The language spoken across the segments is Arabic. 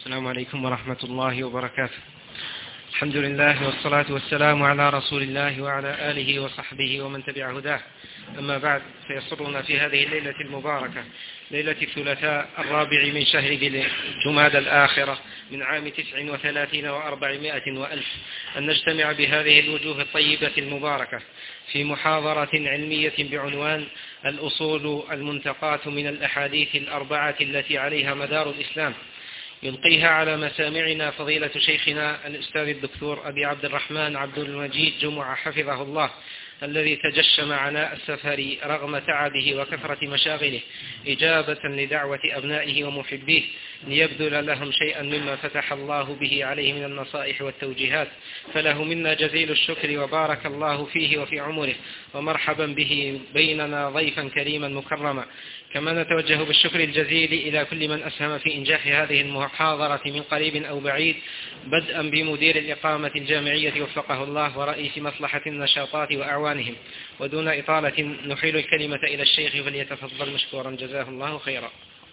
السلام عليكم ورحمة الله وبركاته. الحمد لله والصلاة والسلام على رسول الله وعلى آله وصحبه ومن تبع هداه. أما بعد، فيسرنا في هذه الليلة المباركة، ليلة الثلاثاء 4 من شهر جمادى الآخرة من عام 39 و400 وألف، أن نجتمع بهذه الوجوه الطيبة المباركة في محاضرة علمية بعنوان الأصول المنتقاة من الأحاديث الأربعة التي عليها مدار الإسلام، يلقيها على مسامعنا فضيلة شيخنا الأستاذ الدكتور أبي عبد الرحمن عبد المجيد جمعة حفظه الله، الذي تجشم عناء السفر رغم تعبه وكثرة مشاغله إجابة لدعوة أبنائه ومحبيه ليبذل لهم شيئا مما فتح الله به عليه من النصائح والتوجيهات، فله منا جزيل الشكر وبارك الله فيه وفي عمره، ومرحبا به بيننا ضيفا كريما مكرما. كما نتوجه بالشكر الجزيل إلى كل من أسهم في إنجاح هذه المحاضرة من قريب أو بعيد، بدءا بمدير الإقامة الجامعية وفقه الله ورئيس مصلحة النشاطات وأعوانهم. ودون إطالة نحيل الكلمة إلى الشيخ فليتفضل مشكورا جزاه الله خيرا.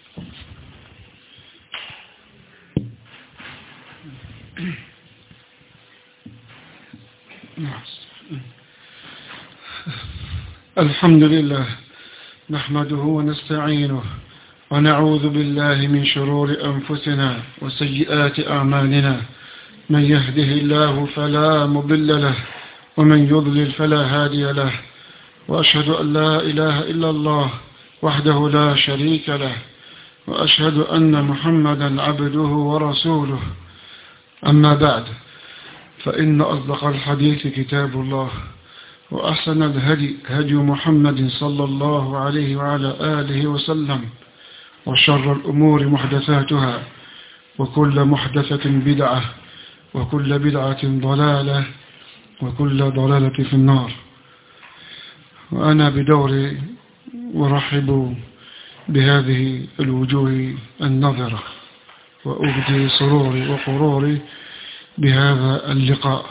الحمد لله نحمده ونستعينه ونعوذ بالله من شرور أنفسنا وسيئات أعمالنا، من يهده الله فلا مضل له ومن يضلل فلا هادي له، وأشهد أن لا إله إلا الله وحده لا شريك له، وأشهد أن محمدا عبده ورسوله. أما بعد، فإن أصدق الحديث كتاب الله، وأحسن الهدي هدي محمد صلى الله عليه وعلى آله وسلم، وشر الأمور محدثاتها، وكل محدثة بدعة، وكل بدعة ضلالة، وكل ضلالة في النار. وأنا بدوري أرحب بهذه الوجوه النظرة، وأبدي سروري وقروري بهذا اللقاء،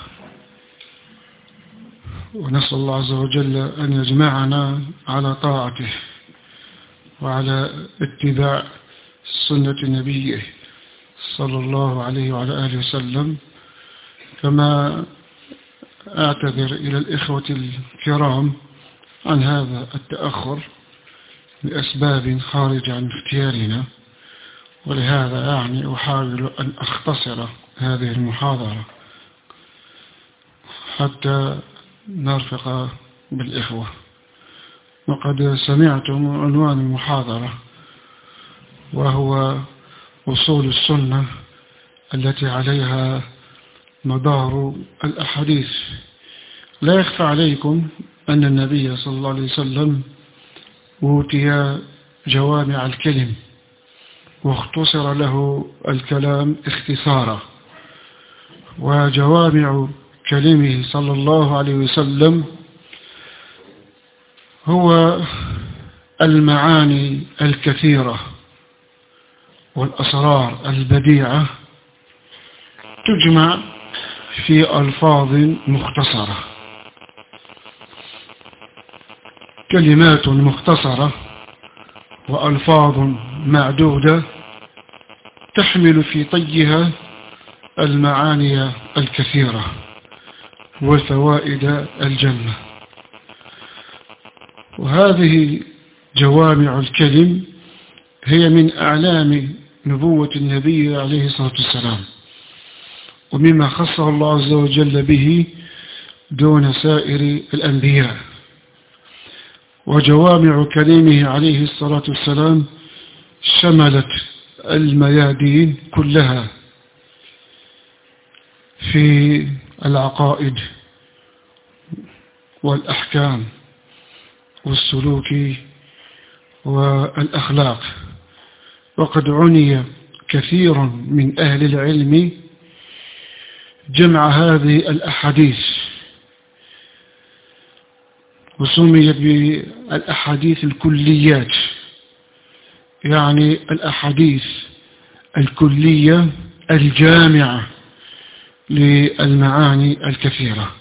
ونسأل الله عز وجل أن يجمعنا على طاعته وعلى اتباع سنة نبيه صلى الله عليه وعلى آله وسلم. كما أعتذر إلى الإخوة الكرام عن هذا التأخر لأسباب خارجة عن اختيارنا، ولهذا يعني أحاول أن أختصر هذه المحاضرة حتى نرفق بالإخوة. وقد سمعتم عنوان المحاضرة، وهو أصول السنة التي عليها مدار الأحاديث. لا يخفى عليكم أن النبي صلى الله عليه وسلم أوتي جوامع الكلم، واختصر له الكلام اختصارا، وجوامع كلمه صلى الله عليه وسلم هو المعاني الكثيرة والأسرار البديعة تجمع في ألفاظ مختصرة، كلمات مختصرة وألفاظ معدودة تحمل في طيها المعاني الكثيرة وفوائد الجنة. وهذه جوامع الكلم هي من أعلام نبوة النبي عليه الصلاة والسلام، ومما خصه الله عز وجل به دون سائر الأنبياء. وجوامع كلمه عليه الصلاة والسلام شملت الميادين كلها في العقائد والأحكام والسلوك والأخلاق. وقد عني كثير من أهل العلم جمع هذه الأحاديث، وسميت بالأحاديث الكليات، يعني الأحاديث الكلية الجامعة للمعاني الكثيرة.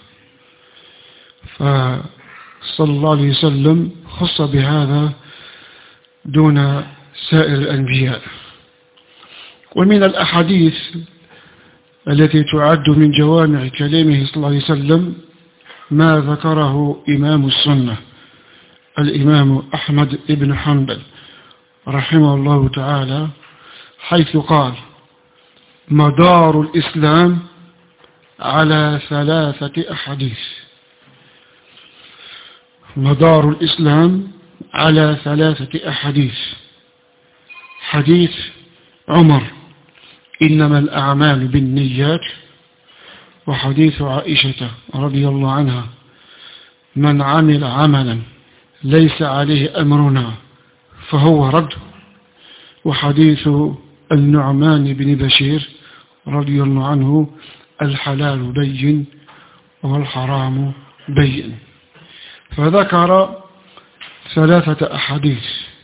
فصلى الله عليه وسلم خص بهذا دون سائر الأنبياء. ومن الأحاديث التي تعد من جوامع كلامه صلى الله عليه وسلم ما ذكره إمام السنة الإمام أحمد بن حنبل رحمه الله تعالى، حيث قال: مدار الإسلام على 3 أحاديث. مدار الإسلام على 3 أحاديث: حديث عمر إنما الأعمال بالنيات، وحديث عائشة رضي الله عنها من عمل عملا ليس عليه أمرنا فهو رد، وحديث النعمان بن بشير رضي الله عنه الحلال بين والحرام بين. فذكر 3 أحاديث،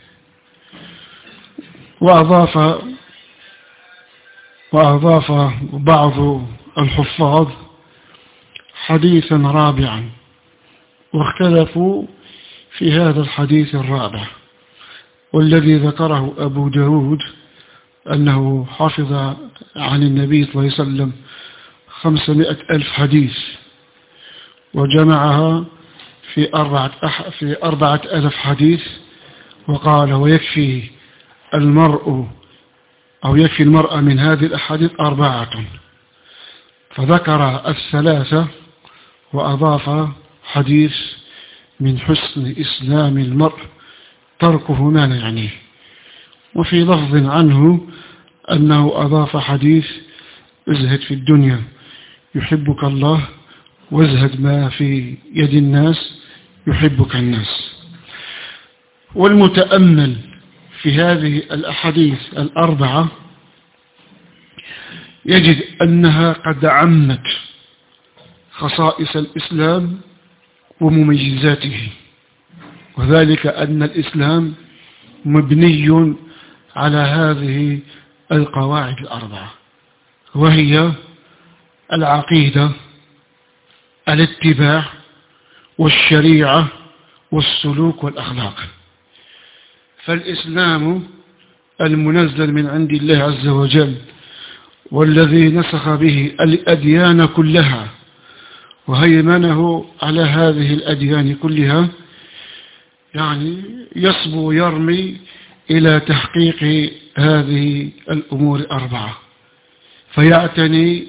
وأضاف بعض الحفاظ حديثا رابعا، واختلفوا في هذا الحديث الرابع، والذي ذكره أبو داود أنه حفظ عن النبي صلى الله عليه وسلم 500,000 حديث، وجمعها في 4,000 حديث، وقال: ويكفي المرء من هذه الأحاديث 4. فذكر 3 وأضاف حديث: من حسن إسلام المرء تركه ما لا يعنيه. وفي لفظ عنه أنه أضاف حديث: ازهد في الدنيا يحبك الله، وازهد ما في يد الناس يحبك الناس. والمتأمل في هذه الأحاديث 4 يجد أنها قد عمت خصائص الإسلام ومميزاته، وذلك أن الإسلام مبني على هذه القواعد 4، وهي العقيدة، الاتباع، والشريعة، والسلوك والأخلاق. فالإسلام المنزل من عند الله عز وجل، والذي نسخ به الأديان كلها وهيمنه على هذه الأديان كلها، يعني يصبو يرمي إلى تحقيق هذه الأمور 4، فيعتني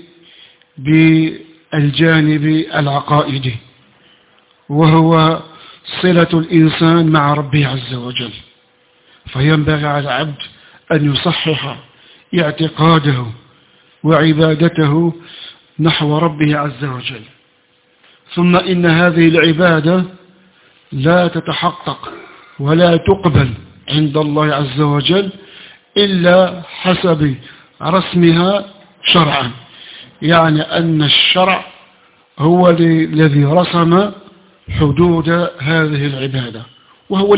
بالجانب العقائدي، وهو صلة الإنسان مع ربه عز وجل. فينبغي على العبد أن يصحح اعتقاده وعبادته نحو ربه عز وجل. ثم إن هذه العبادة لا تتحقق ولا تقبل عند الله عز وجل إلا حسب رسمها شرعا، يعني أن الشرع هو الذي رسم حدود هذه العبادة، وهو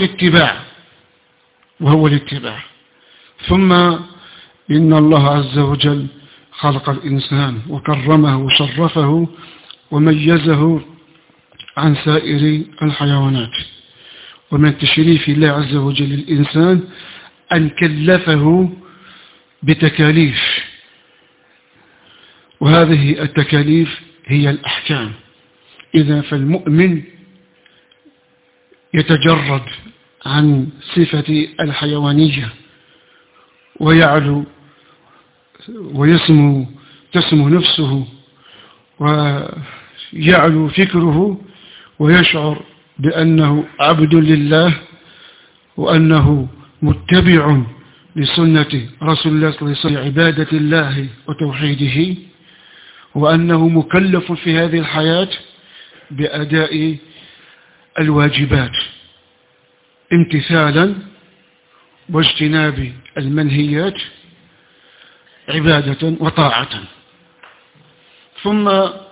الاتباع. ثم إن الله عز وجل خلق الإنسان وكرمه وشرفه وميزه عن سائر الحيوانات. ومن تشريف الله عز وجل الإنسان أن كلفه بتكاليف، وهذه التكاليف هي الأحكام. إذا فالمؤمن يتجرد عن صفة الحيوانية ويعلو تسمو نفسه ويعلو فكره، ويشعر بأنه عبد لله، وأنه متبع لسنة رسول الله صلى الله عليه وسلم عبادة الله وتوحيده، وأنه مكلف في هذه الحياة بأداء الواجبات امتثالا واجتناب المنهيات عبادة وطاعة. ثم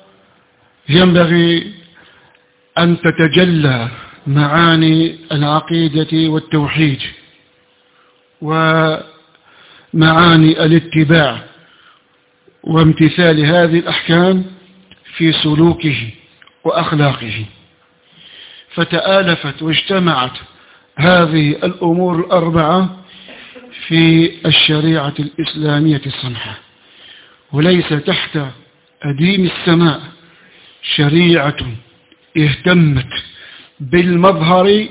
ينبغي أن تتجلى معاني العقيدة والتوحيد ومعاني الاتباع وامتثال هذه الأحكام في سلوكه وأخلاقه. فتآلفت واجتمعت هذه الأمور 4 في الشريعة الإسلامية السمحة، وليس تحت أديم السماء شريعة اهتمت بالمظهر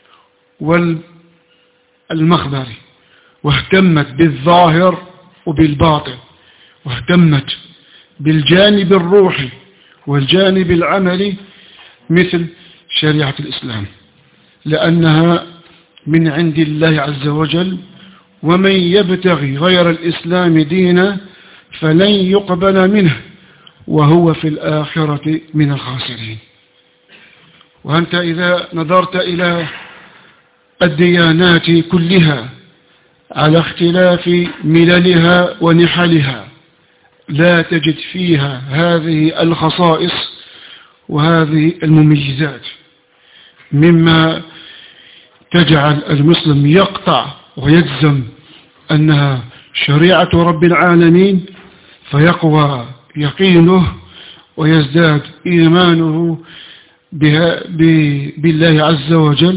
والمخبر، واهتمت بالظاهر وبالباطن، واهتمت بالجانب الروحي والجانب العملي مثل شريعة الإسلام، لأنها من عند الله عز وجل، ومن يبتغي غير الإسلام دينا فلن يقبل منه وهو في الآخرة من الخاسرين. وأنت إذا نظرت إلى الديانات كلها على اختلاف مللها ونحلها لا تجد فيها هذه الخصائص وهذه المميزات مما تجعل المسلم يقطع ويجزم أنها شريعة رب العالمين، فيقوى يقينه ويزداد إيمانه بالله عز وجل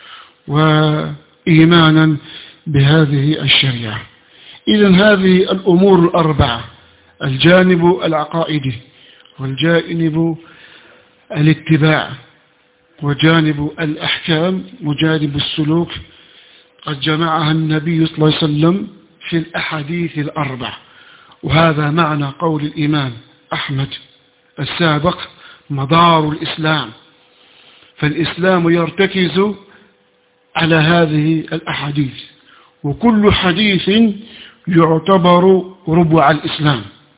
وإيمانا بهذه الشريعة. إذن هذه الأمور الأربعة، الجانب العقائدي والجانب الاتباع وجانب الأحكام وجانب السلوك، قد جمعها النبي صلى الله عليه وسلم في الأحاديث الأربع. وهذا معنى قول الإمام أحمد السابق مدار الإسلام، فالإسلام يرتكز على هذه الأحاديث، وكل حديث يعتبر ربع الإسلام.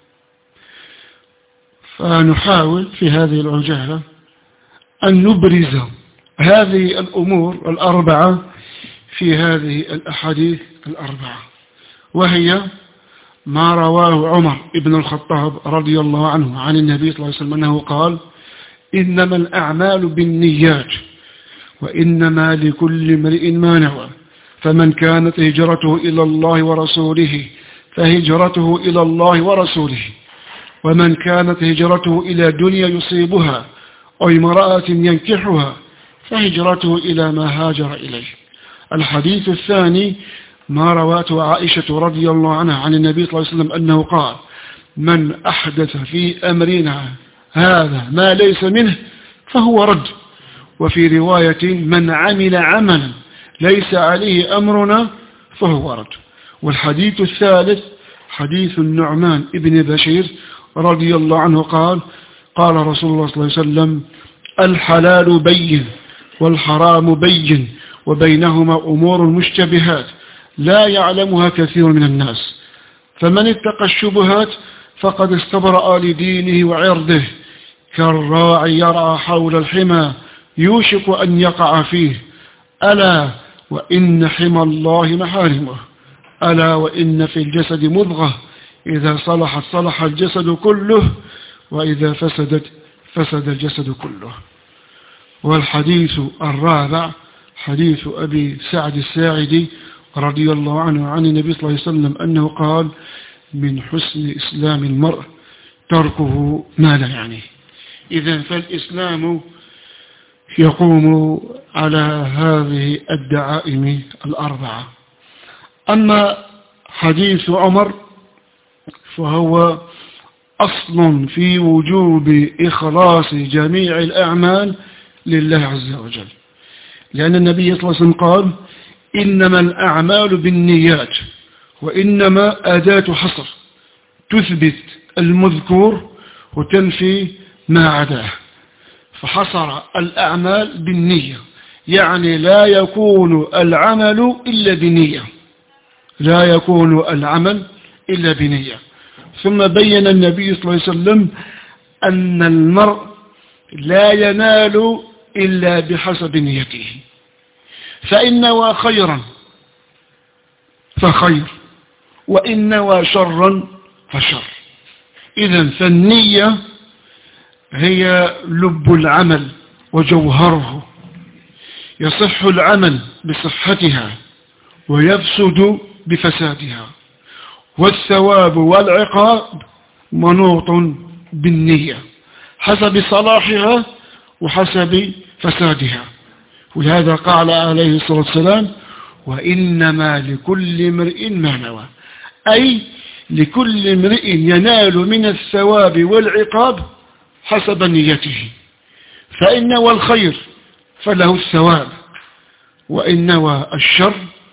فنحاول في هذه العجالة أن نبرز هذه الأمور الأربعة في هذه الأحاديث الأربعة، وهي ما رواه عمر بن الخطاب رضي الله عنه عن النبي صلى الله عليه وسلم أنه قال: إنما الأعمال بالنيات وإنما لكل امرئ ما نوى، فمن كانت هجرته إلى الله ورسوله فهجرته إلى الله ورسوله، ومن كانت هجرته إلى دنيا يصيبها أو امرأة ينكحها فهجرته إلى ما هاجر إليه. الحديث الثاني ما رواته عائشة رضي الله عنها عن النبي صلى الله عليه وسلم أنه قال: من أحدث في أمرنا هذا ما ليس منه فهو رد. وفي رواية: من عمل عملا ليس عليه أمرنا فهو رد. والحديث الثالث حديث النعمان ابن بشير رضي الله عنه قال: قال رسول الله صلى الله عليه وسلم: الحلال بين والحرام بين وبينهما أمور مشتبهات لا يعلمها كثير من الناس، فمن اتقى الشبهات فقد استبرأ لدينه وعرضه، كالراعي يرعى حول الحمى يوشك أن يقع فيه، ألا وإن حمى الله محارمه، ألا وإن في الجسد مضغة إذا صلحت صلح الجسد كله وإذا فسدت فسد الجسد كله. والحديث الرابع حديث أبي سعد الساعدي رضي الله عنه عن النبي صلى الله عليه وسلم أنه قال: من حسن إسلام المرء تركه ما لا يعنيه. إذن فالإسلام يقوم على هذه الدعائم الأربعة. أما حديث عمر فهو أصل في وجوب إخلاص جميع الأعمال لله عز وجل، لأن النبي صلى الله عليه وسلم قال: إنما الأعمال بالنيات، وإنما أداة حصر تثبت المذكور وتنفي ما عداه، فحصر الأعمال بالنية، يعني لا يكون العمل إلا بنية، لا يكون العمل إلا بنية. ثم بين النبي صلى الله عليه وسلم أن المرء لا ينال إلا بحسب نيته، فإن نوى خيرا فخير، وإن نوى شرا فشر. إذن فالنية هي لب العمل وجوهره، يصح العمل بصحتها ويفسد بفسادها، والثواب والعقاب منوط بالنية حسب صلاحها وحسب فسادها. ولهذا قال عليه الصلاة والسلام: وإنما لكل امرئ ما نوى، أي لكل امرئ ينال من الثواب والعقاب حسب نيته، فإن نوى الخير فله الثواب، وإن نوى الشر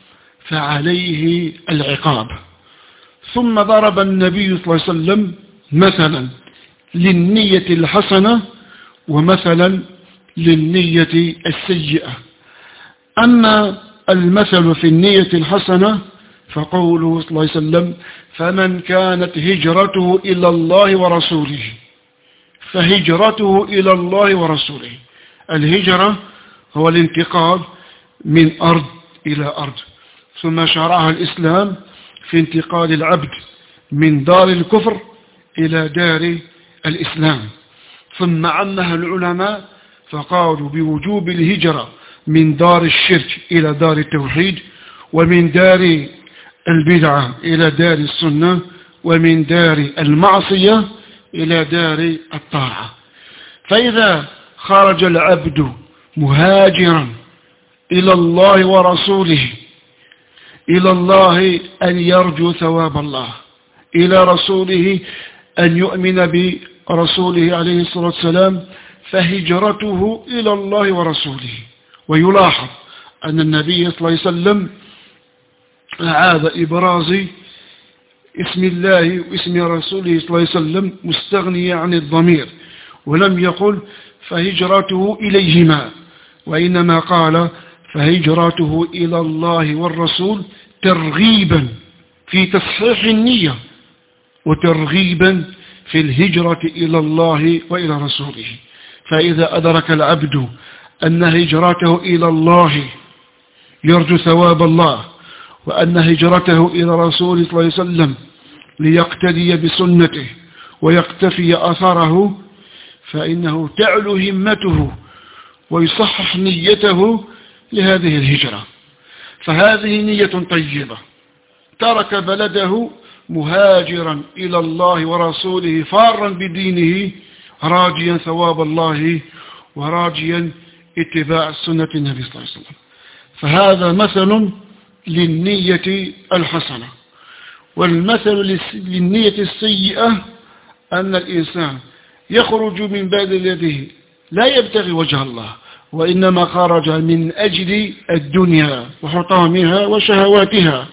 فعليه العقاب. ثم ضرب النبي صلى الله عليه وسلم مثلا للنية الحسنة ومثلا للنية السيئة. أما المثل في النية الحسنة فقوله صلى الله عليه وسلم: فمن كانت هجرته إلى الله ورسوله فهجرته إلى الله ورسوله. الهجرة هو الانتقال من أرض إلى أرض، ثم شرعها الإسلام في انتقال العبد من دار الكفر إلى دار الإسلام، ثم عمها العلماء فقالوا بوجوب الهجرة من دار الشرك إلى دار التوحيد، ومن دار البدعة إلى دار السنة، ومن دار المعصية إلى دار الطاعة. فإذا خرج العبد مهاجرا إلى الله ورسوله، إلى الله أن يرجو ثواب الله، إلى رسوله أن يؤمن برسوله عليه الصلاة والسلام، فهجرته إلى الله ورسوله. ويلاحظ أن النبي صلى الله عليه وسلم أعاد إبراز اسم الله واسم رسوله صلى الله عليه وسلم مستغنيا عن الضمير، ولم يقل فهجرته إليهما، وإنما قال فهجرته إلى الله والرسول ترغيبا في تصحيح النية وترغيبا في الهجرة إلى الله وإلى رسوله. فإذا أدرك العبد أن هجرته إلى الله يرجو ثواب الله، وأن هجرته إلى رسول صلى الله عليه وسلم ليقتدي بسنته ويقتفي أثره، فإنه تعلو همته ويصحح نيته لهذه الهجرة. فهذه نية طيبة، ترك بلده مهاجرا إلى الله ورسوله فارا بدينه راجيا ثواب الله وراجيا اتباع سنة النبي صلى الله عليه وسلم. فهذا مثل للنية الحسنة. والمثل للنية السيئة أن الإنسان يخرج من بلد يده لا يبتغي وجه الله، وإنما خرج من أجل الدنيا وحطامها وشهواتها،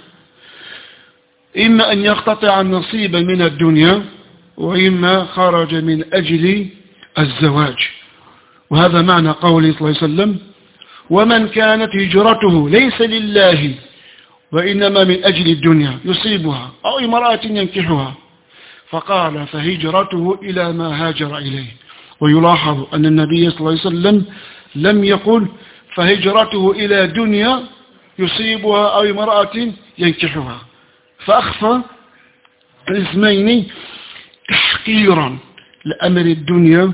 إما أن يقتطع النصيب من الدنيا، وإما خرج من أجل الزواج. وهذا معنى قوله صلى الله عليه وسلم: ومن كانت هجرته ليس لله وإنما من أجل الدنيا يصيبها أو امرأة ينكحها، فقال فهجرته إلى ما هاجر إليه. ويلاحظ أن النبي صلى الله عليه وسلم لم يقل فهجرته إلى دنيا يصيبها أو امرأة ينكحها، فأخفى الاسمين تحقيرا لأمر الدنيا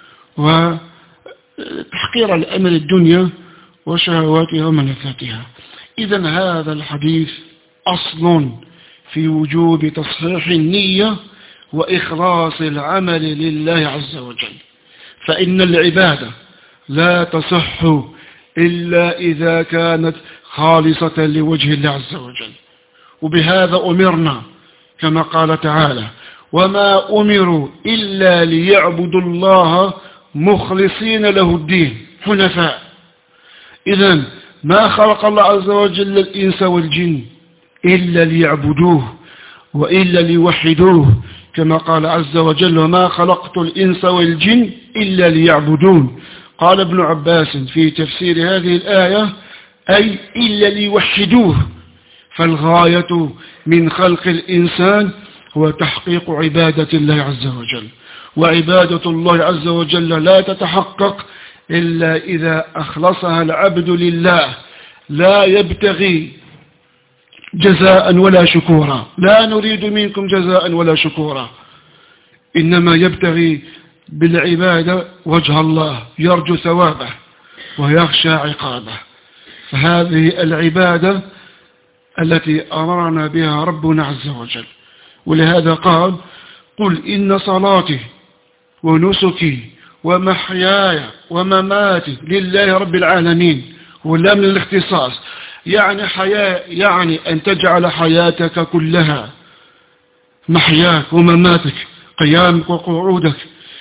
وتحقيرا لأمر الدنيا وشهواتها وملذاتها. إذن هذا الحديث أصل في وجوب تصحيح النية وإخلاص العمل لله عز وجل، فإن العبادة لا تصح إلا إذا كانت خالصة لوجه الله عز وجل. وبهذا أمرنا كما قال تعالى: وما أمروا إلا ليعبدوا الله مخلصين له الدين حنفاء. إذن ما خلق الله عز وجل الإنس والجن إلا ليعبدوه وإلا ليوحدوه، كما قال عز وجل: وما خلقت الإنس والجن إلا ليعبدون. قال ابن عباس في تفسير هذه الآية: أي إلا ليوحدوه. فالغاية من خلق الإنسان هو تحقيق عبادة الله عز وجل، وعبادة الله عز وجل لا تتحقق إلا إذا أخلصها العبد لله، لا يبتغي جزاء ولا شكورا، لا نريد منكم جزاء ولا شكورا، إنما يبتغي بالعبادة وجه الله، يرجو ثوابه ويخشى عقابه. فهذه العبادة التي أمرنا بها ربنا عز وجل. ولهذا قال: قل إن صلاتي ونسكي ومحياي ومماتي لله رب العالمين. واللام للاختصاص، يعني أن تجعل حياتك كلها، محياك ومماتك، قيامك وقعودك،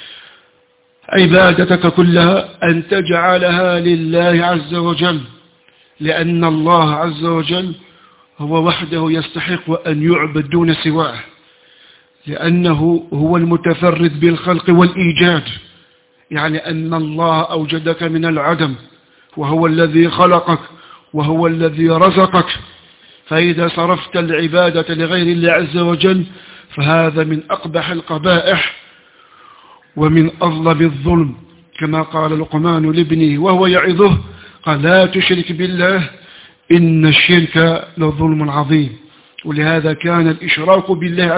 عبادتك كلها أن تجعلها لله عز وجل، لأن الله عز وجل هو وحده يستحق أن يعبد دون سواه، لأنه هو المتفرد بالخلق والإيجاد، يعني أن الله أوجدك من العدم، وهو الذي خلقك وهو الذي رزقك. فإذا صرفت العبادة لغير الله عز وجل فهذا من أقبح القبائح ومن أظلم الظلم، كما قال لقمان لابنه وهو يعظه، قال لا تشرك بالله إن الشرك لظلم عظيم. ولهذا كان الإشراك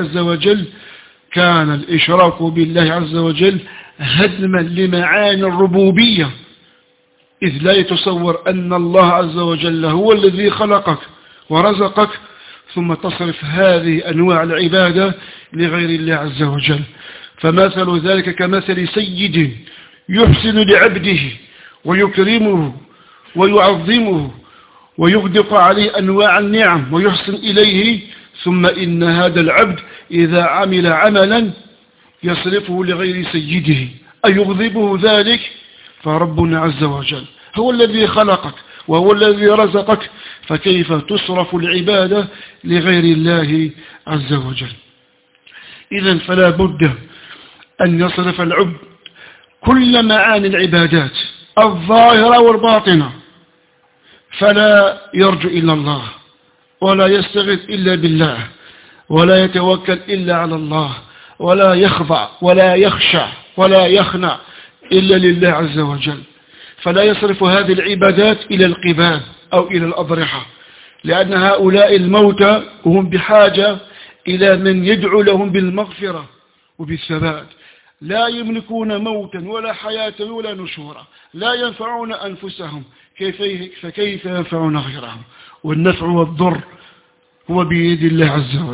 بالله عز وجل هدما لمعاني الربوبية، إذ لا يتصور أن الله عز وجل هو الذي خلقك ورزقك ثم تصرف هذه أنواع العبادة لغير الله عز وجل. فمثل ذلك كمثل سيد يحسن لعبده ويكرمه ويعظمه ويغدق عليه أنواع النعم ويحسن إليه، ثم إن هذا العبد إذا عمل عملا يصرفه لغير سيده أيغضبه ذلك؟ فربنا عز وجل هو الذي خلقك وهو الذي رزقك، فكيف تصرف العبادة لغير الله عز وجل؟ إذن فلا بد أن يصرف العبد كل معاني العبادات الظاهرة والباطنة، فلا يرجو إلا الله ولا يستغيث إلا بالله ولا يتوكل إلا على الله ولا يخضع ولا يخشع ولا يخنع إلا لله عز وجل. فلا يصرف هذه العبادات إلى القباب أو إلى الأضرحة، لأن هؤلاء الموتى هم بحاجة إلى من يدعو لهم بالمغفرة وبالثبات، لا يملكون موتا ولا حياة ولا نشورا، لا ينفعون أنفسهم فكيف ينفعون غيرهم؟ والنفع والضر هو بيد الله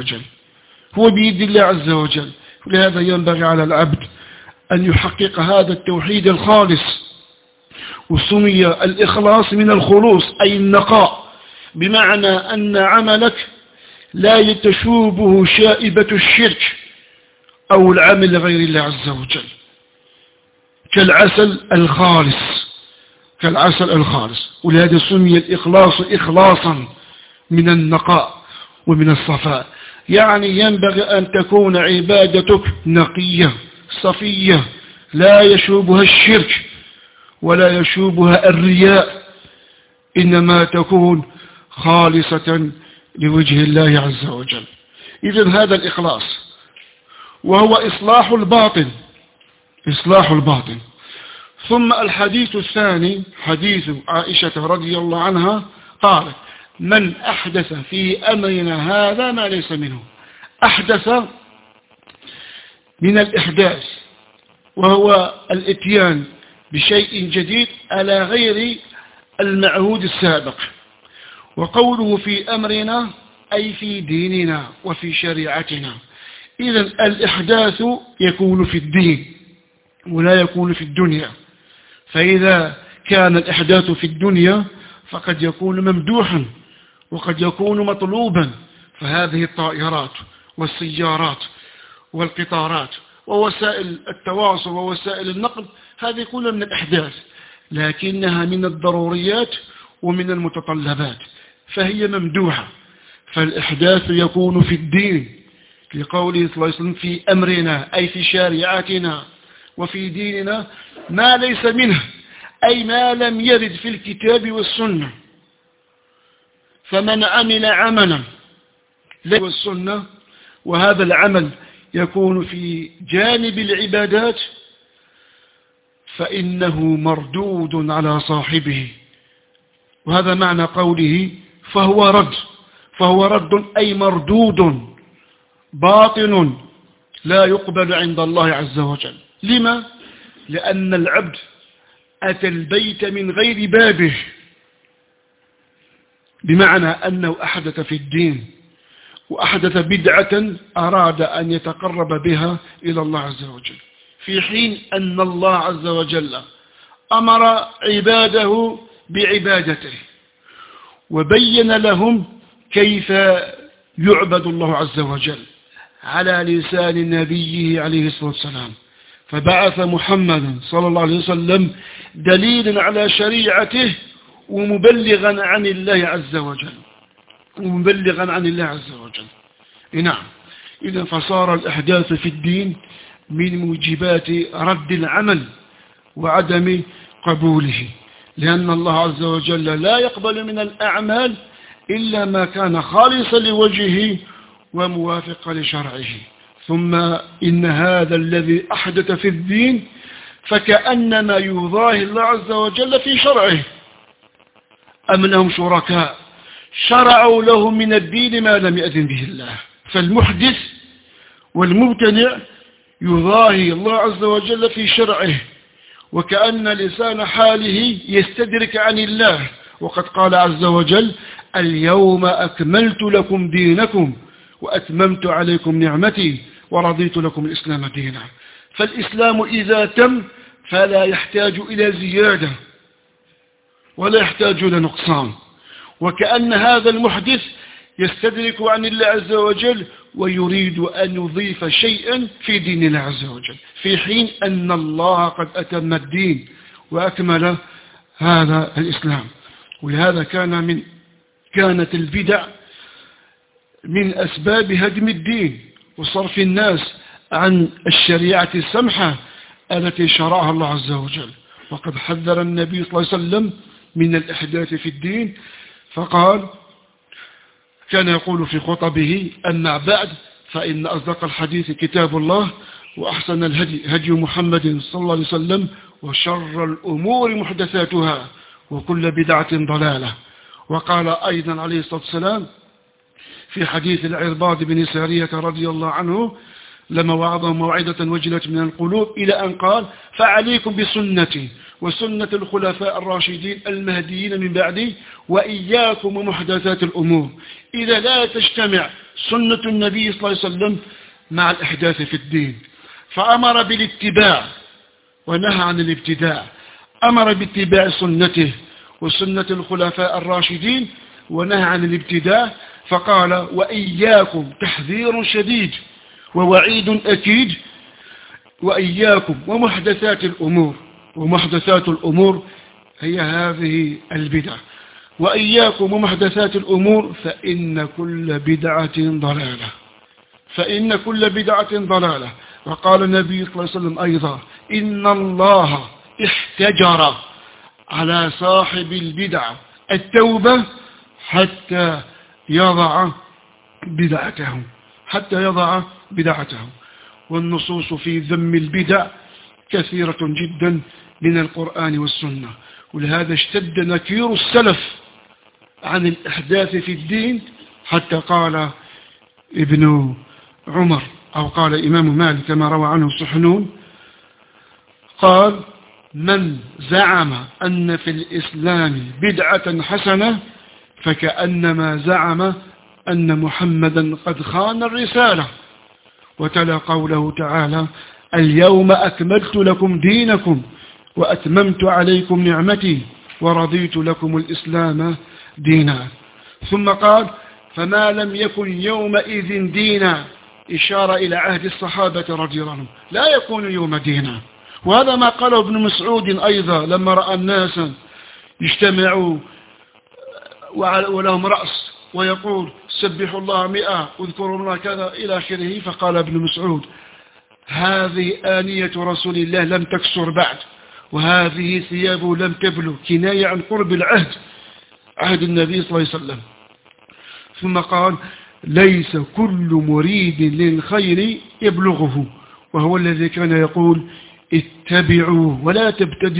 عز وجل، ولهذا ينبغي على العبد أن يحقق هذا التوحيد الخالص، وسمي الإخلاص من الخلوص أي النقاء، بمعنى أن عملك لا يتشوبه شائبة الشرك أو العمل لغير الله عز وجل، كالعسل الخالص. ولهذا سمي الإخلاص إخلاصا من النقاء ومن الصفاء، يعني ينبغي أن تكون عبادتك نقية صفية لا يشوبها الشرك ولا يشوبها الرياء، إنما تكون خالصة لوجه الله عز وجل. إذن هذا الإخلاص وهو إصلاح الباطن. ثم الحديث الثاني حديث عائشة رضي الله عنها قالت: من أحدث في أمرنا هذا ما ليس منه. أحدث من الإحداث وهو الإتيان بشيء جديد على غير المعهود السابق. وقوله في أمرنا أي في ديننا وفي شريعتنا. إذن الإحداث يكون في الدين ولا يكون في الدنيا، فإذا كان الإحداث في الدنيا فقد يكون ممدوحا وقد يكون مطلوبا، فهذه الطائرات والسيارات والقطارات ووسائل التواصل ووسائل النقل هذه كلها من الإحداث، لكنها من الضروريات ومن المتطلبات، فهي ممدوحة. فالإحداث يكون في الدين لقوله صلى الله عليه وسلم: في أمرنا أي في شريعتنا وفي ديننا ما ليس منه، أي ما لم يرد في الكتاب والسنة. فمن عمل عملا ليس والسنة وهذا العمل يكون في جانب العبادات فإنه مردود على صاحبه. وهذا معنى قوله فهو رد أي مردود باطل لا يقبل عند الله عز وجل. لما؟ لأن العبد أتى البيت من غير بابه، بمعنى أنه أحدث في الدين وأحدث بدعة أراد أن يتقرب بها إلى الله عز وجل، في حين أن الله عز وجل أمر عباده بعبادته وبين لهم كيف يعبد الله عز وجل على لسان نبيه عليه الصلاة والسلام. فبعث محمدا صلى الله عليه وسلم دليلا على شريعته ومبلغا عن الله عز وجل، نعم. إذا فصار الإحداث في الدين من موجبات رد العمل وعدم قبوله، لأن الله عز وجل لا يقبل من الأعمال إلا ما كان خالصا لوجهه وموافقا لشرعه. ثم إن هذا الذي أحدث في الدين فكأنما يضاهي الله عز وجل في شرعه. أم لهم شركاء شرعوا لهم من الدين ما لم يأذن به الله. فالمحدث والمبتدع يضاهي الله عز وجل في شرعه، وكأن لسان حاله يستدرك عن الله. وقد قال عز وجل: اليوم أكملت لكم دينكم وأتممت عليكم نعمتي ورضيت لكم الإسلام دينا. فالإسلام إذا تم فلا يحتاج إلى زيادة ولا يحتاج إلى نقصان. وكأن هذا المحدث يستدرك عن الله عز وجل ويريد أن يضيف شيئا في دين الله عز وجل، في حين أن الله قد أتم الدين وأكمل هذا الإسلام. ولهذا كانت البدع من أسباب هدم الدين وصرف الناس عن الشريعة السمحة التي شرعها الله عز وجل. وقد حذر النبي صلى الله عليه وسلم من الإحداث في الدين، فقال: كان يقول في خطبه: أما بعد فإن أصدق الحديث كتاب الله وأحسن الهدي هدي محمد صلى الله عليه وسلم وشر الأمور محدثاتها وكل بدعة ضلالة. وقال أيضا عليه الصلاة والسلام في حديث العرباض بن سارية رضي الله عنه لما وعظه موعظة وجلت من القلوب إلى أن قال: فعليكم بسنتي وسنة الخلفاء الراشدين المهديين من بعدي وإياكم ومحدثات الأمور. إذا لا تجتمع سنة النبي صلى الله عليه وسلم مع الإحداث في الدين، فأمر بالاتباع ونهى عن الابتداع. أمر باتباع سنته وسنة الخلفاء الراشدين ونهى عن الابتداع، فقال: وإياكم، تحذير شديد ووعيد أكيد، وإياكم ومحدثات الأمور. ومحدثات الأمور هي هذه البدع. وإياكم ومحدثات الأمور فإن كل بدعة ضلالة. وقال النبي صلى الله عليه وسلم أيضا: إن الله احتجر على صاحب البدعة التوبة حتى يضع بدعته. والنصوص في ذم البدع كثيرة جدا من القرآن والسنة. ولهذا اشتد نكير السلف عن الإحداث في الدين، حتى قال ابن عمر أو قال إمام مالك كما روى عنه سحنون، قال: من زعم أن في الإسلام بدعة حسنة فكأنما زعم أن محمدا قد خان الرسالة. وتلا قوله تعالى: اليوم أكملت لكم دينكم وأتممت عليكم نعمتي ورضيت لكم الإسلام دينا. ثم قال: فما لم يكن يومئذ دينا، إشارة إلى عهد الصحابة رضي الله عنهم، لا يكون اليوم دينا. وهذا ما قاله ابن مسعود أيضا لما رأى الناس يجتمعوا ولهم رأس ويقول: سبحوا الله 100 واذكروا الله كذا إلى آخره. فقال ابن مسعود: هذه آنية رسول الله لم تكسر بعد، وهذه ثيابه لم تبلغ، كناية عن قرب العهد، عهد النبي صلى الله عليه وسلم. ثم قال: ليس كل مريد للخير يبلغه، وهو الذي كان يقول: اتبعوا ولا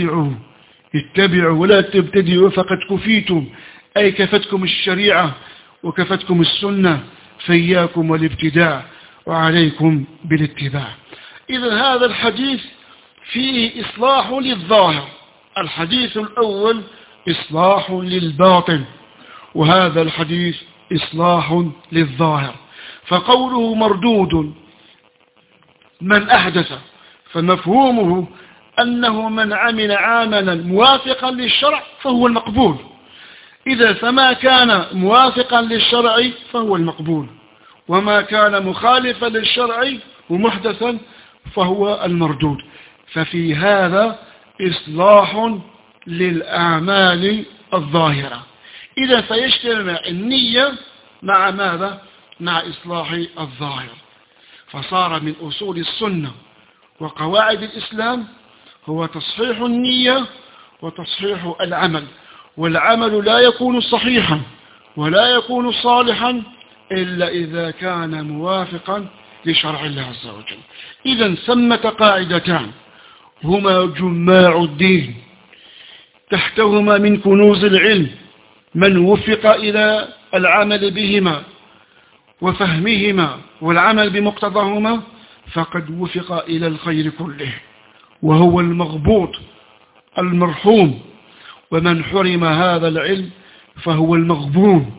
تبتدعوا فقد كفيتم، أي كفتكم الشريعة وكفتكم السنة، فإياكم والابتداع وعليكم بالاتباع. إذن هذا الحديث فيه إصلاح للظاهر. الحديث الأول إصلاح للباطن، وهذا الحديث إصلاح للظاهر. فقوله مردود من أحدث، فمفهومه أنه من عمل عملا موافقا للشرع فهو المقبول. إذا فما كان موافقا للشرع فهو المقبول، وما كان مخالفا للشرع ومحدثا فهو المردود. ففي هذا إصلاح للأعمال الظاهرة. إذا فيجتمع النية مع ماذا؟ مع إصلاح الظاهر. فصار من أصول السنة وقواعد الإسلام هو تصحيح النية وتصحيح العمل، والعمل لا يكون صحيحا ولا يكون صالحا إلا إذا كان موافقا لشرع الله عز وجل. إذن ثمة قاعدتان هما جماع الدين، تحتهما من كنوز العلم من وفق إلى العمل بهما وفهمهما والعمل بمقتضاهما فقد وفق إلى الخير كله، وهو المغبوط المرحوم. ومن حرم هذا العلم فهو المغبون،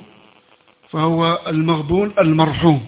المرحوم.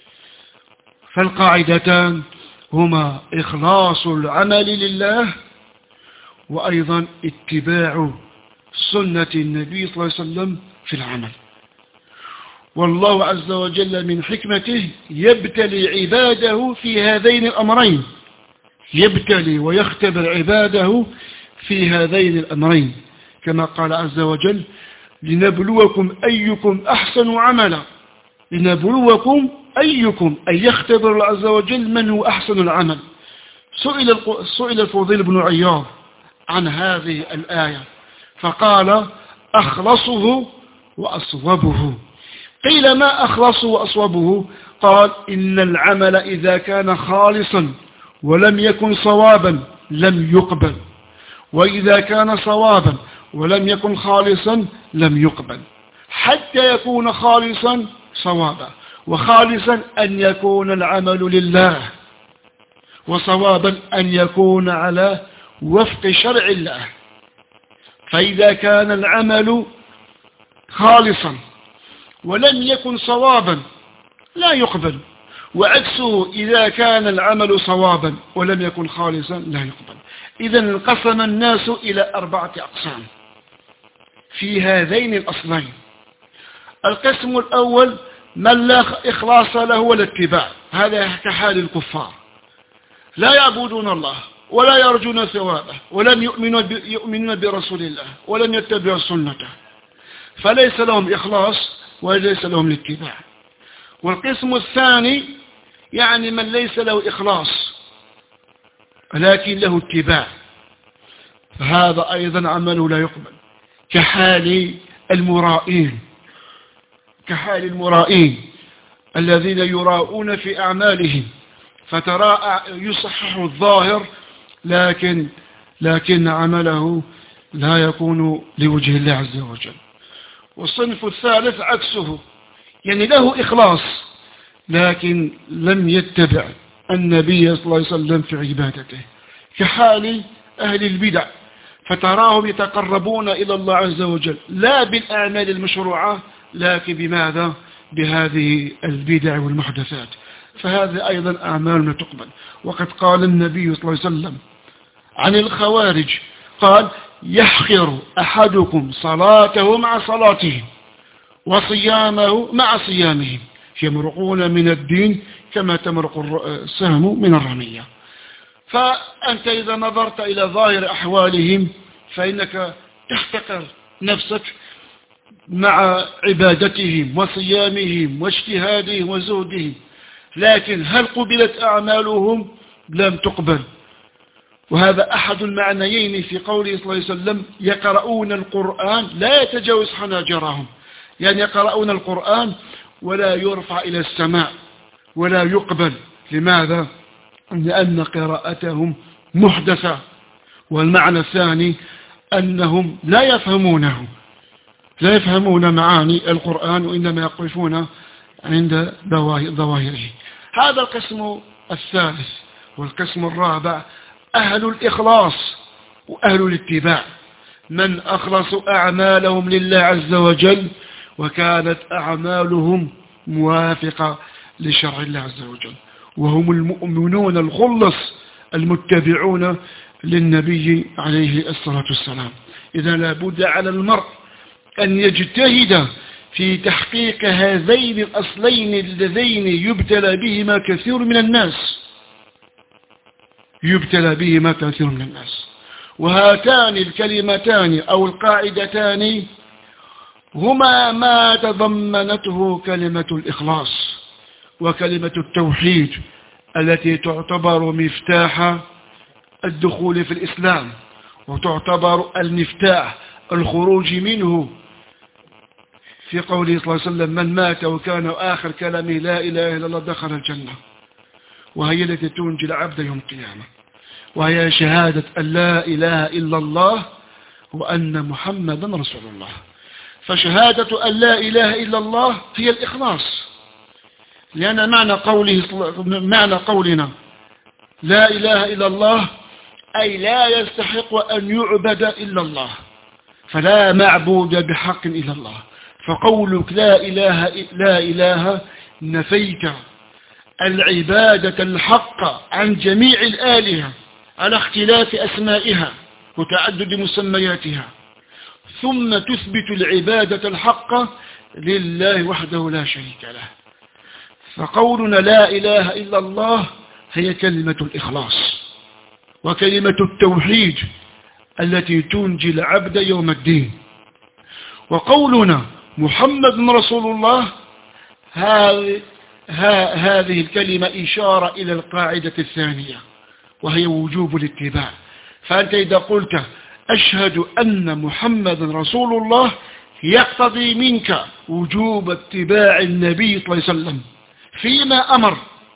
فالقاعدتان هما إخلاص العمل لله، وأيضا اتباع سنة النبي صلى الله عليه وسلم في العمل. والله عز وجل من حكمته يبتلي عباده في هذين الأمرين، يبتلي ويختبر عباده في هذين الأمرين، كما قال عز وجل: لنبلوكم أيكم أحسن عملا. لنبلوكم أيكم، أي يختبر الله عز وجل من هو أحسن العمل. سئل الفضيل بن عياض عن هذه الآية فقال: أخلصه وأصوبه. قيل: ما أخلصه وأصوبه؟ قال: إن العمل إذا كان خالصا ولم يكن صوابا لم يقبل، وإذا كان صوابا ولم يكن خالصا لم يقبل، حتى يكون خالصا صوابا. وخالصا أن يكون العمل لله، وصوابا أن يكون على وفق شرع الله. فإذا كان العمل خالصا ولم يكن صوابا لا يقبل، وعكسه إذا كان العمل صوابا ولم يكن خالصا لا يقبل. إذا انقسم الناس إلى 4 أقسام في هذين الأصلين. القسم الأول من لا إخلاص له ولا اتباع، هذا كحال الكفار، لا يعبدون الله ولا يرجون ثوابه ولم يؤمنون برسول الله ولم يتبعوا سنته، فليس لهم إخلاص وليس لهم الاتباع. والقسم الثاني يعني من ليس له إخلاص ولكن له اتباع، فهذا أيضا عمله لا يقبل، كحال المرائين الذين يراؤون في أعمالهم، فترى يصحح الظاهر لكن عمله لا يكون لوجه الله عز وجل. والصنف الثالث عكسه، يعني له إخلاص لكن لم يتبع النبي صلى الله عليه وسلم في عبادته، كحال أهل البدع، فتراهم يتقربون إلى الله عز وجل لا بالأعمال المشروعة لكن بماذا؟ بهذه البدع والمحدثات، فهذه أيضا أعمال لا تقبل. وقد قال النبي صلى الله عليه وسلم عن الخوارج قال: يحقر أحدكم صلاته مع صلاتهم وصيامه مع صيامهم، يمرقون من الدين كما تمرق السهم من الرمية. فأنت إذا نظرت إلى ظاهر أحوالهم فإنك تحتقر نفسك مع عبادتهم وصيامهم واجتهادهم وزهدهم، لكن هل قبلت أعمالهم؟ لم تقبل. وهذا أحد المعنيين في قوله صلى الله عليه وسلم: يقرؤون القرآن لا يتجاوز حناجرهم، يعني يقرؤون القرآن ولا يرفع إلى السماء ولا يقبل. لماذا؟ لأن قراءتهم محدثة. والمعنى الثاني أنهم لا يفهمون معاني القرآن، وإنما يقفون عند ظواهره. هذا القسم الثالث. والقسم الرابع أهل الإخلاص وأهل الاتباع، من أخلصوا أعمالهم لله عز وجل وكانت أعمالهم موافقة لشرع الله عز وجل، وهم المؤمنون الخلص المتبعون للنبي عليه الصلاة والسلام. إذا لا بد على المرء أن يجتهد في تحقيق هذين الأصلين اللذين يبتلى بهما كثير من الناس. وهاتان الكلمتان أو القاعدتان هما ما تضمنته كلمة الإخلاص وكلمة التوحيد التي تعتبر مفتاح الدخول في الإسلام، وتعتبر المفتاح الخروج منه، في قوله صلى الله عليه وسلم: من مات وكان آخر كلامه لا إله إلا الله دخل الجنة. وهي التي تنجي العبد يوم القيامة، وهي شهادة أن لا إله إلا الله وأن محمدا رسول الله. فشهادة أن لا إله إلا الله هي الإخلاص، لأن معنى قولنا لا إله إلا الله أي لا يستحق أن يعبد إلا الله، فلا معبود بحق إلا الله. فقولك لا إله نفيت العبادة الحق عن جميع الآلهة على اختلاف أسمائها وتعدد مسمياتها، ثم تثبت العبادة الحق لله وحده لا شريك له. فقولنا لا إله إلا الله هي كلمة الإخلاص وكلمة التوحيد التي تنجي العبد يوم الدين. وقولنا محمد رسول الله هذه الكلمة إشارة إلى القاعدة الثانية، وهي وجوب الاتباع. فأنت إذا قلت أشهد أن محمد رسول الله يقتضي منك وجوب اتباع النبي صلى الله عليه وسلم فيما أمر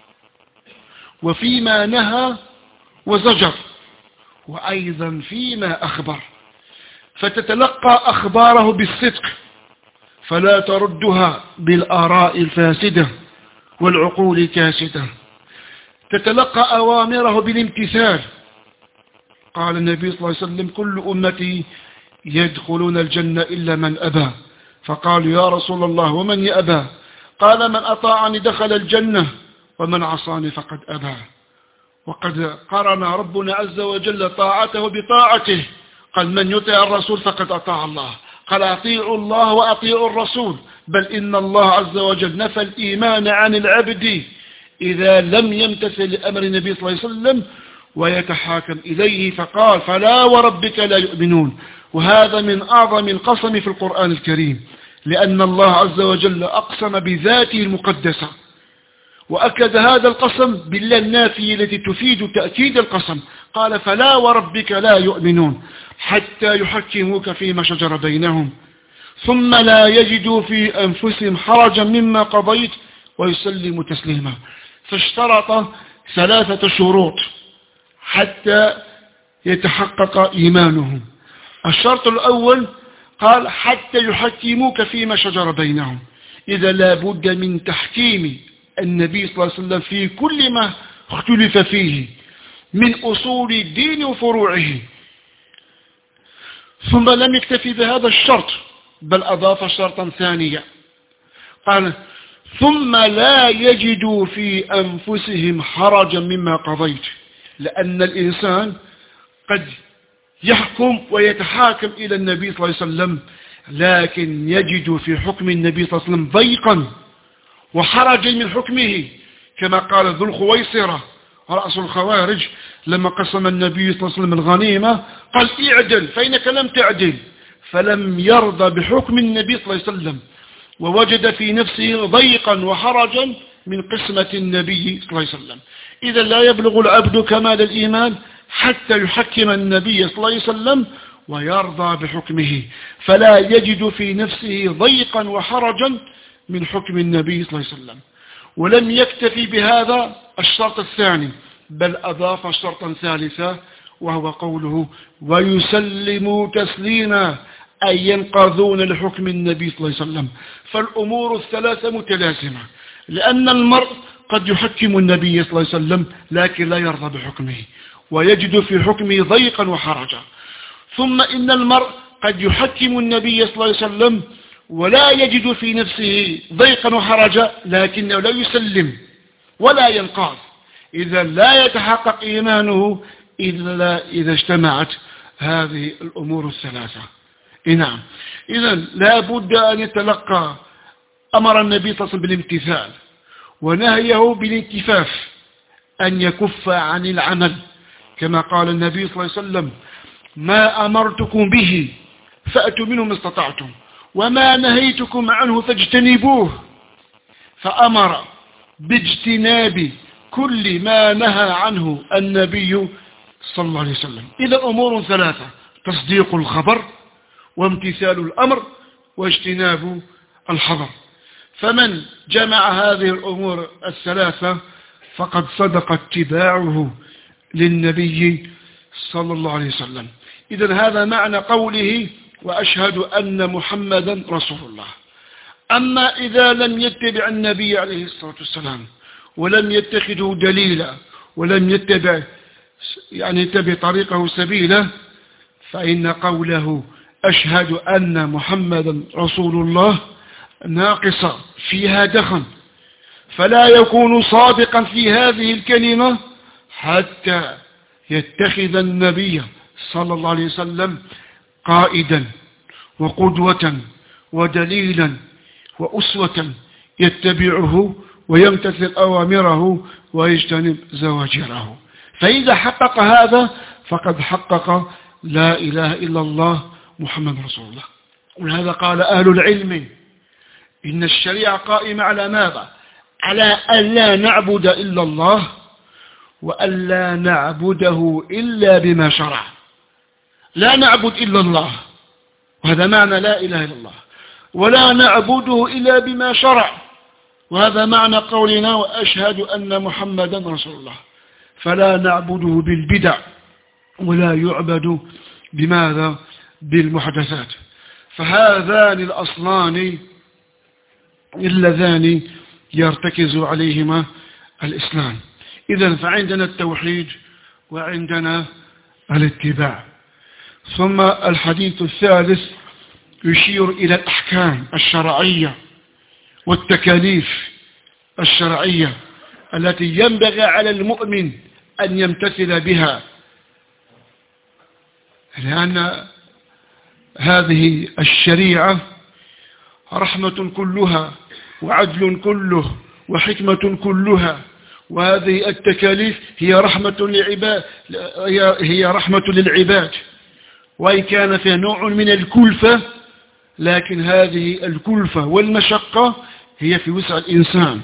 وفيما نهى وزجر، وأيضا فيما أخبر، فتتلقى أخباره بالصدق فلا تردها بالآراء الفاسدة والعقول الكاسدة. تتلقى أوامره بالامتثال. قال النبي صلى الله عليه وسلم: كل أمتي يدخلون الجنة إلا من أبى. فقالوا: يا رسول الله ومن يأبى؟ قال: من أطاعني دخل الجنة ومن عصاني فقد أبى. وقد قرن ربنا عز وجل طاعته بطاعته، قال: من يطع الرسول فقد أطاع الله. قال: أطيعوا الله وأطيعوا الرسول. بل إن الله عز وجل نفى الإيمان عن العبد إذا لم يمتثل لأمر النبي صلى الله عليه وسلم ويتحاكم إليه، فقال: فلا وربك لا يؤمنون. وهذا من أعظم القسم في القرآن الكريم، لأن الله عز وجل أقسم بذاته المقدسة، وأكد هذا القسم بالله النافية التي تفيد تأكيد القسم. قال: فلا وربك لا يؤمنون حتى يحكموك فيما شجر بينهم ثم لا يجدوا في أنفسهم حرجا مما قضيت ويسلموا تسليما. فاشترط 3 شروط حتى يتحقق إيمانهم. الشرط الأول قال: حتى يحكموك فيما شجر بينهم. إذا لا بد من تحكيم النبي صلى الله عليه وسلم في كل ما اختلف فيه من أصول الدين وفروعه. ثم لم يكتفي بهذا الشرط، بل أضاف شرطا ثانيا، قال: ثم لا يجدوا في أنفسهم حرجا مما قضيت. لأن الإنسان قد يحكم ويتحاكم إلى النبي صلى الله عليه وسلم، لكن يجد في حكم النبي صلى الله عليه وسلم ضيقا وحرجا من حكمه، كما قال ذو الخويصرة رأس الخوارج لما قسم النبي صلى الله عليه وسلم الغنيمة قال: اعدل فإنك لم تعدل، فلم يرضى بحكم النبي صلى الله عليه وسلم، ووجد في نفسه ضيقا وحرجا من قسمة النبي صلى الله عليه وسلم. إذا لا يبلغ العبد كمال الإيمان حتى يحكم النبي صلى الله عليه وسلم ويرضى بحكمه، فلا يجد في نفسه ضيقا وحرجا من حكم النبي صلى الله عليه وسلم. ولم يكتفي بهذا الشرط الثاني، بل أضاف شرطا ثالثا، وهو قوله: ويسلموا تسليما، أي ينقذون لحكم النبي صلى الله عليه وسلم. فالأمور الثلاثة متلازمة، لأن المرء قد يحكم النبي صلى الله عليه وسلم لكن لا يرضى بحكمه ويجد في حكمه ضيقا وحرجا. ثم إن المرء قد يحكم النبي صلى الله عليه وسلم ولا يجد في نفسه ضيقا وحرجا، لكنه لا يسلم ولا ينقاذ. إذا لا يتحقق إيمانه إلا إذا اجتمعت هذه الأمور الثلاثة. نعم. إذن لا بد أن يتلقى أمر النبي صلى الله عليه وسلم بالامتثال ونهيه بالانكفاف، أن يكف عن العمل، كما قال النبي صلى الله عليه وسلم: ما أمرتكم به فأتوا منه ما استطعتم وما نهيتكم عنه فاجتنبوه. فأمر باجتناب كل ما نهى عنه النبي صلى الله عليه وسلم. إذا أمور ثلاثة: تصديق الخبر وامتثال الأمر واجتناب الحظر. فمن جمع هذه الأمور الثلاثة فقد صدق اتباعه للنبي صلى الله عليه وسلم. إذن هذا معنى قوله: وأشهد أن محمدا رسول الله. أما إذا لم يتبع النبي عليه الصلاة والسلام ولم يتخذه دليلا ولم يتبع طريقه سبيله، فإن قوله أشهد أن محمدا رسول الله ناقصة فيها دخن، فلا يكون صادقا في هذه الكلمة حتى يتخذ النبي صلى الله عليه وسلم قائدا وقدوة ودليلا وأسوة يتبعه ويمتثل أوامره ويجتنب زواجره. فإذا حقق هذا فقد حقق لا إله إلا الله محمد رسول الله. ولهذا قال أهل العلم: إن الشريعة قائمة على ماذا؟ على أن لا نعبد إلا الله وأن لا نعبده إلا بما شرع. لا نعبد إلا الله، وهذا معنى لا إله إلا الله، ولا نعبده إلا بما شرع، وهذا معنى قولنا وأشهد أن محمدا رسول الله. فلا نعبده بالبدع ولا يعبد بماذا؟ بالمحدثات. فهذان الأصلان اللذان يرتكز عليهما الإسلام. إذن فعندنا التوحيد وعندنا الاتباع. ثم الحديث الثالث يشير إلى الأحكام الشرعية والتكاليف الشرعية التي ينبغي على المؤمن أن يمتثل بها، لأن هذه الشريعة رحمة كلها وعدل كله وحكمة كلها، وهذه التكاليف هي رحمة للعباد، وإن كان فيها نوع من الكلفة، لكن هذه الكلفة والمشقة هي في وسع الإنسان،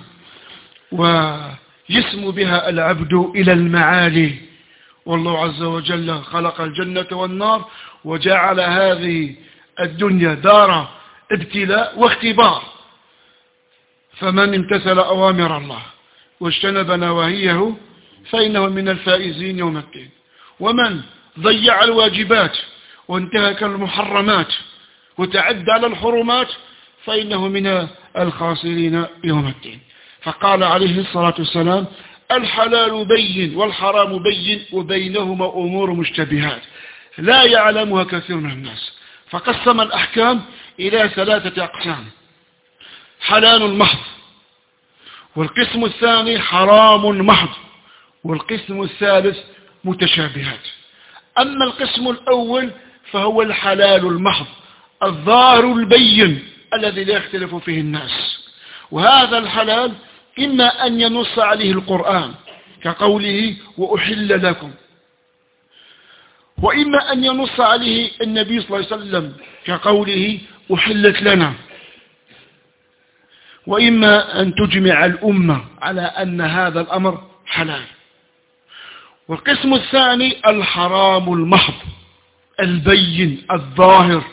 ويسمو بها العبد إلى المعالي. والله عز وجل خلق الجنة والنار وجعل هذه الدنيا دار ابتلاء واختبار، فمن امتثل أوامر الله واجتنب نواهيه فإنه من الفائزين يوم الدين، ومن ضيع الواجبات وانتهك المحرمات وتعدى على الحرمات فإنه من الخاسرين يوم الدين. فقال عليه الصلاة والسلام: الحلال بين والحرام بين وبينهما أمور مشتبهات لا يعلمها كثير من الناس. فقسم الأحكام إلى ثلاثة أقسام: حلال محض، والقسم الثاني حرام محض، والقسم الثالث متشابهات. أما القسم الأول فهو الحلال المحض الظاهر البين الذي لا يختلف فيه الناس، وهذا الحلال إما أن ينص عليه القرآن كقوله وأحل لكم، وإما أن ينص عليه النبي صلى الله عليه وسلم كقوله أحلت لنا، وإما أن تجمع الأمة على أن هذا الأمر حلال. والقسم الثاني الحرام المحض البين الظاهر،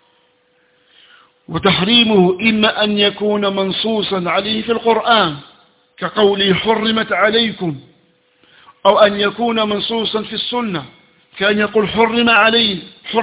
وتحريمه إما أن يكون منصوصا عليه في القرآن كقوله حرمت عليكم، أو أن يكون منصوصا في السنة كأن يقول حرم عليه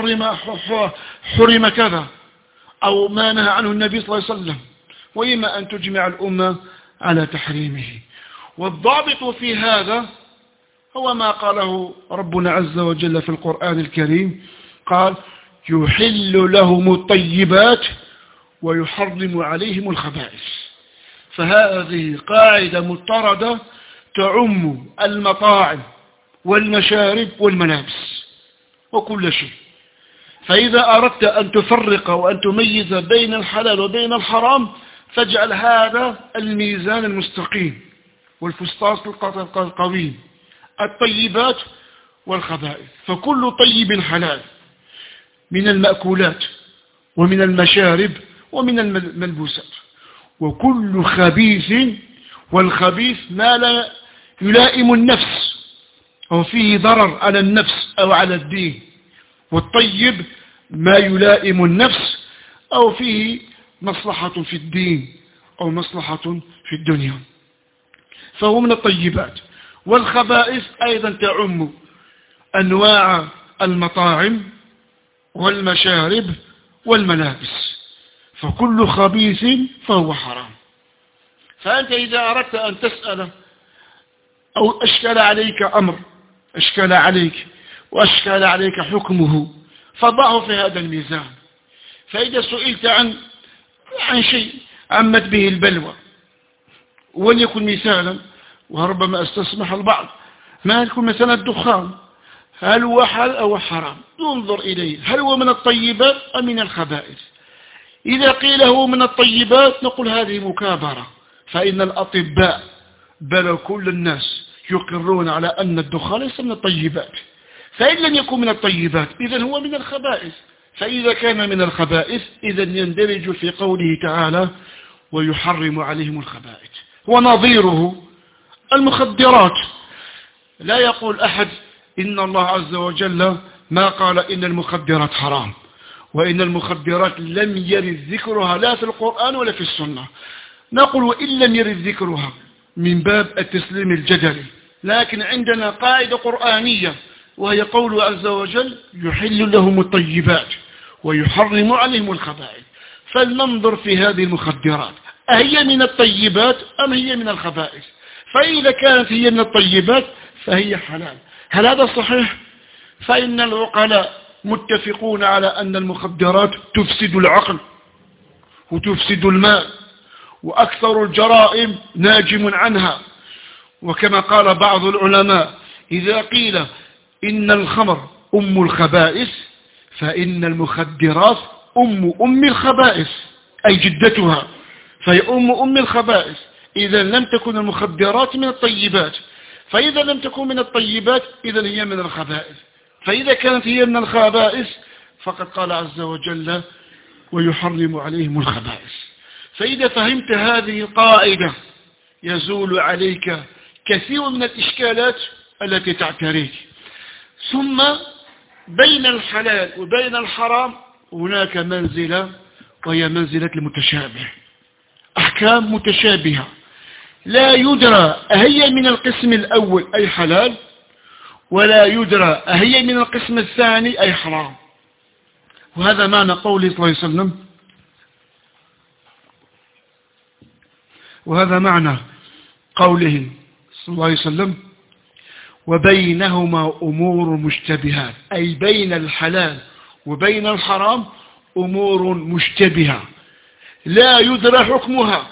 حرم كذا، أو ما نهى عنه النبي صلى الله عليه وسلم، وإما أن تجمع الأمة على تحريمه. والضابط في هذا هو ما قاله ربنا عز وجل في القرآن الكريم، قال يحل لهم الطيبات ويحرم عليهم الخبائث. فهذه قاعدة مضطردة تعم المطاعم والمشارب والملابس وكل شيء. فإذا أردت أن تفرق وأن تميز بين الحلال وبين الحرام فاجعل هذا الميزان المستقيم والفسطاس القويم، الطيبات والخبائث. فكل طيب حلال من المأكولات ومن المشارب ومن الملبوسات، وكل خبيث، والخبيث ما لا يلائم النفس أو فيه ضرر على النفس أو على الدين، والطيب ما يلائم النفس أو فيه مصلحة في الدين أو مصلحة في الدنيا، فهو من الطيبات. والخبائث أيضا تعم أنواع المطاعم والمشارب والملابس، فكل خبيث فهو حرام. فأنت إذا أردت أن تسأل أو أشكل عليك أمر، أشكل عليك وأشكل عليك حكمه، فضعه في هذا الميزان. فإذا سئلت عن شيء عمت به البلوى، وليكن مثالا وربما استسمح البعض، ما يكون مثلا الدخان، هل هو حلال أو حرام؟ ينظر إليه هل هو من الطيبات أم من الخبائث. إذا قيل هو من الطيبات نقول هذه مكابرة، فإن الأطباء بل كل الناس يقرون على أن الدخان ليس من الطيبات، فإن لم يكن من الطيبات إذن هو من الخبائث. فإذا كان من الخبائث إذن يندرج في قوله تعالى ويحرم عليهم الخبائث. ونظيره المخدرات، لا يقول أحد إن الله عز وجل ما قال إن المخدرات حرام، وإن المخدرات لم يرد ذكرها لا في القرآن ولا في السنة. نقول وإن لم يرد ذكرها من باب التسليم الجدلي، لكن عندنا قاعدة قرآنية وهي قوله عز وجل يحل لهم الطيبات ويحرم عليهم الخبائث. فلننظر في هذه المخدرات أهي من الطيبات أم هي من الخبائث؟ فإذا كانت هي من الطيبات فهي حلال. هل هذا صحيح؟ فإن العقلاء متفقون على أن المخدرات تفسد العقل وتفسد المال، وأكثر الجرائم ناجم عنها. وكما قال بعض العلماء إذا قيل إن الخمر أم الخبائث فإن المخدرات أم الخبائث، أي جدتها، فهي أم الخبائث. إذا لم تكن المخدرات من الطيبات، فإذا لم تكن من الطيبات إذا هي من الخبائث، فإذا كانت هي من الخبائث فقد قال عز وجل ويحرم عليهم الخبائث. فإذا فهمت هذه القاعدة يزول عليك كثير من الإشكالات التي تعتريك. ثم بين الحلال وبين الحرام هناك منزلة، وهي منزلة المتشابه، أحكام متشابهة لا يدرى أهي من القسم الأول أي حلال، ولا يدرى أهي من القسم الثاني أي حرام. وهذا معنى قوله صلى الله عليه وسلم، وهذا معنى قوله صلى الله عليه وسلم وبينهما أمور مشتبهات، أي بين الحلال وبين الحرام أمور مشتبهة لا يدرى حكمها،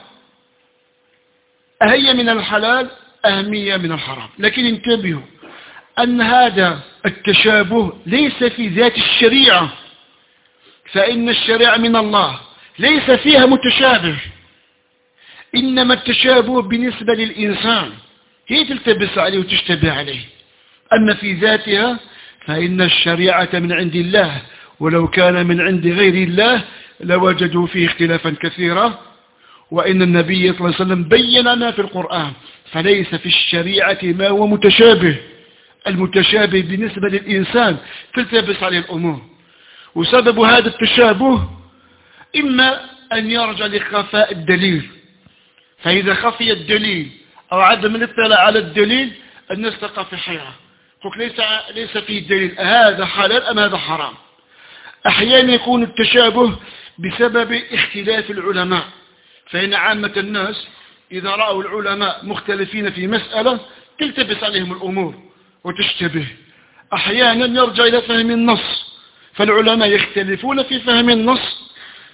أهي من الحلال أهمية من الحرام. لكن انتبهوا أن هذا التشابه ليس في ذات الشريعة، فإن الشريعة من الله ليس فيها متشابه، إنما التشابه بالنسبة للإنسان هي تلتبس عليه وتشتبه عليه. أما في ذاتها فإن الشريعة من عند الله، ولو كان من عند غير الله لوجدوا فيه اختلافا كثيرا، وإن النبي صلى الله عليه وسلم بيّننا في القرآن. فليس في الشريعة ما هو متشابه، المتشابه بالنسبة للإنسان تلتبس عليه الأمور. وسبب هذا التشابه إما أن يرجع لخفاء الدليل، فإذا خفي الدليل أو عدم الاطلاع على الدليل الناس تقع في حيرة، ليس فيه دليل هذا حلال أم هذا حرام. أحيانا يكون التشابه بسبب اختلاف العلماء، فإن عامة الناس إذا رأوا العلماء مختلفين في مسألة تلتبس عليهم الأمور وتشتبه. أحيانا يرجع إلى فهم النص، فالعلماء يختلفون في فهم النص،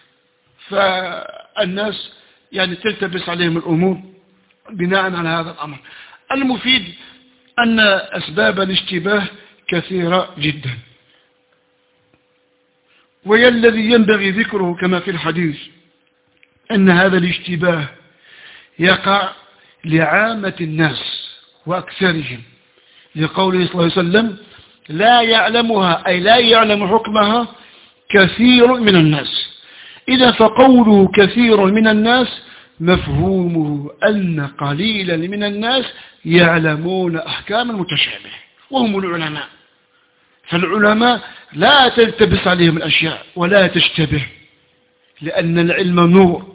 فالناس تلتبس عليهم الأمور بناء على هذا الأمر. المفيد أن أسباب الاشتباه كثيرة جدا. وهي الذي ينبغي ذكره كما في الحديث أن هذا الاشتباه يقع لعامة الناس وأكثرهم، لقوله صلى الله عليه وسلم لا يعلمها أي لا يعلم حكمها كثير من الناس. إذا فقوله كثير من الناس مفهومه أن قليلا من الناس يعلمون أحكام المتشابه وهم العلماء. فالعلماء لا تلتبس عليهم الأشياء ولا تشتبه، لأن العلم نور،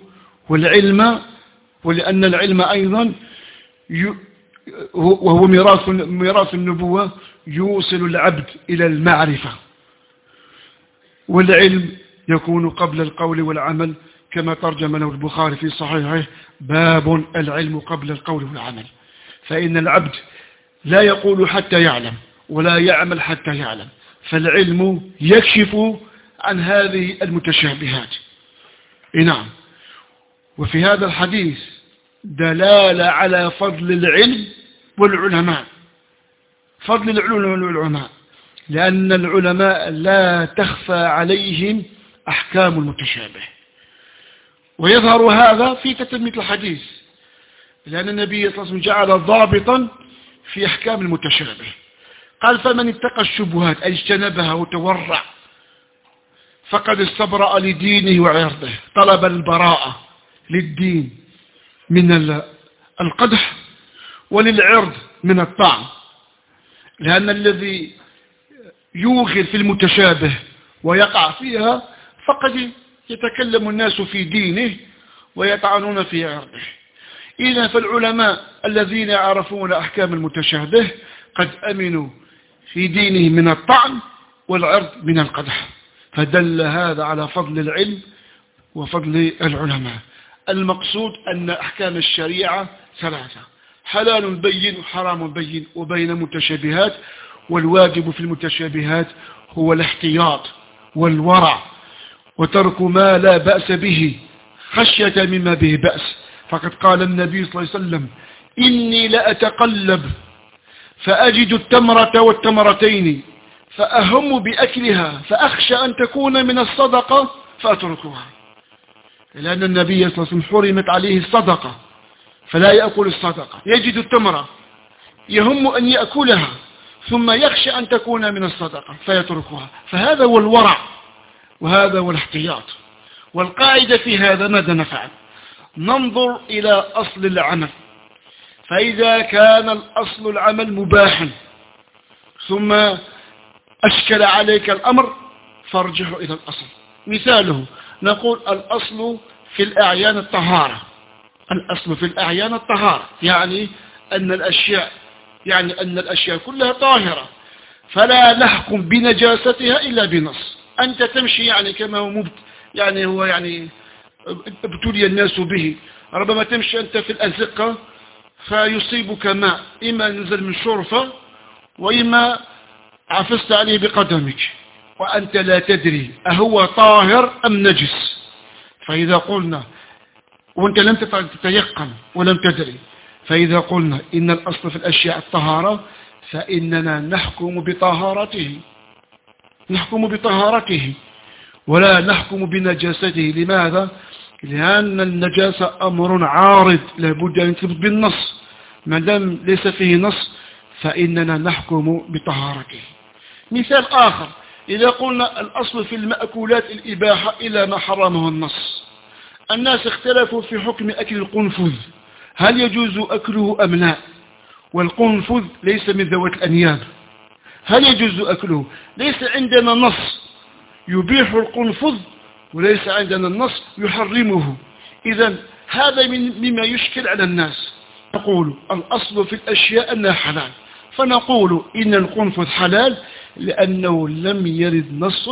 ولأن العلم أيضا وهو ميراث النبوة يوصل العبد إلى المعرفة، والعلم يكون قبل القول والعمل كما ترجم له البخاري في صحيحه باب العلم قبل القول والعمل. فإن العبد لا يقول حتى يعلم ولا يعمل حتى يعلم، فالعلم يكشف عن هذه المتشابهات. نعم. وفي هذا الحديث دلالة على فضل العلم والعلماء، فضل العلم والعلماء، لأن العلماء لا تخفى عليهم أحكام المتشابه. ويظهر هذا في تتمة الحديث، لأن النبي صلى الله عليه وسلم جعل ضابطا في أحكام المتشابه. قال فمن اتقى الشبهات أي اجتنبها وتورع فقد استبرأ لدينه وعرضه، طلب البراءة للدين من القدح وللعرض من الطعن، لأن الذي يوغل في المتشابه ويقع فيها فقد يتكلم الناس في دينه ويطعنون في عرضه. إذا فالعلماء الذين يعرفون أحكام المتشابه قد أمنوا في دينه من الطعن والعرض من القدح، فدل هذا على فضل العلم وفضل العلماء. المقصود أن أحكام الشريعة ثلاثة: حلال بين وحرام بين وبين متشابهات، والواجب في المتشابهات هو الاحتياط والورع وترك ما لا بأس به خشية مما به بأس. فقد قال النبي صلى الله عليه وسلم إني لأتقلب فأجد التمرة والتمرتين فأهم بأكلها فأخشى أن تكون من الصدقة فأتركها، لأن النبي صلى الله عليه وسلم حرمت عليه الصدقة فلا يأكل الصدقة، يجد التمرة يهم أن يأكلها ثم يخشى أن تكون من الصدقة فيتركها. فهذا هو الورع وهذا هو الاحتياط. والقاعدة في هذا ماذا نفعل؟ ننظر إلى أصل العمل، فإذا كان الأصل العمل مباحا ثم أشكل عليك الأمر فارجع إلى الأصل. مثاله نقول الأصل في الأعيان الطهارة، الأصل في الأعيان الطهارة، يعني أن الأشياء كلها طاهرة، فلا نحكم بنجاستها إلا بنص. أنت تمشي كما هو ابتلي الناس به، ربما تمشي أنت في الأزقة فيصيبك ماء، إما نزل من شرفة وإما عفست عليه بقدمك وأنت لا تدري أهو طاهر أم نجس. فإذا قلنا وأنت لم تتيقن ولم تدري، فإذا قلنا إن الأصل في الأشياء الطهارة فإننا نحكم بطهارته ولا نحكم بنجاسته. لماذا؟ لأن النجاسة أمر عارض لابد أن يثبت بالنص، ما دام ليس فيه نص فإننا نحكم بطهارته. مثال آخر، إذا قلنا الأصل في المأكولات الإباحة إلى ما حرمه النص، الناس اختلفوا في حكم أكل القنفذ، هل يجوز أكله أم لا؟ والقنفذ ليس من ذوات الأنياب، هل يجوز أكله؟ ليس عندنا نص يبيح القنفذ وليس عندنا النص يحرمه. إذا هذا مما يشكل على الناس. نقول الأصل في الأشياء أنها حلال، فنقول إن القنفذ حلال لأنه لم يرد نص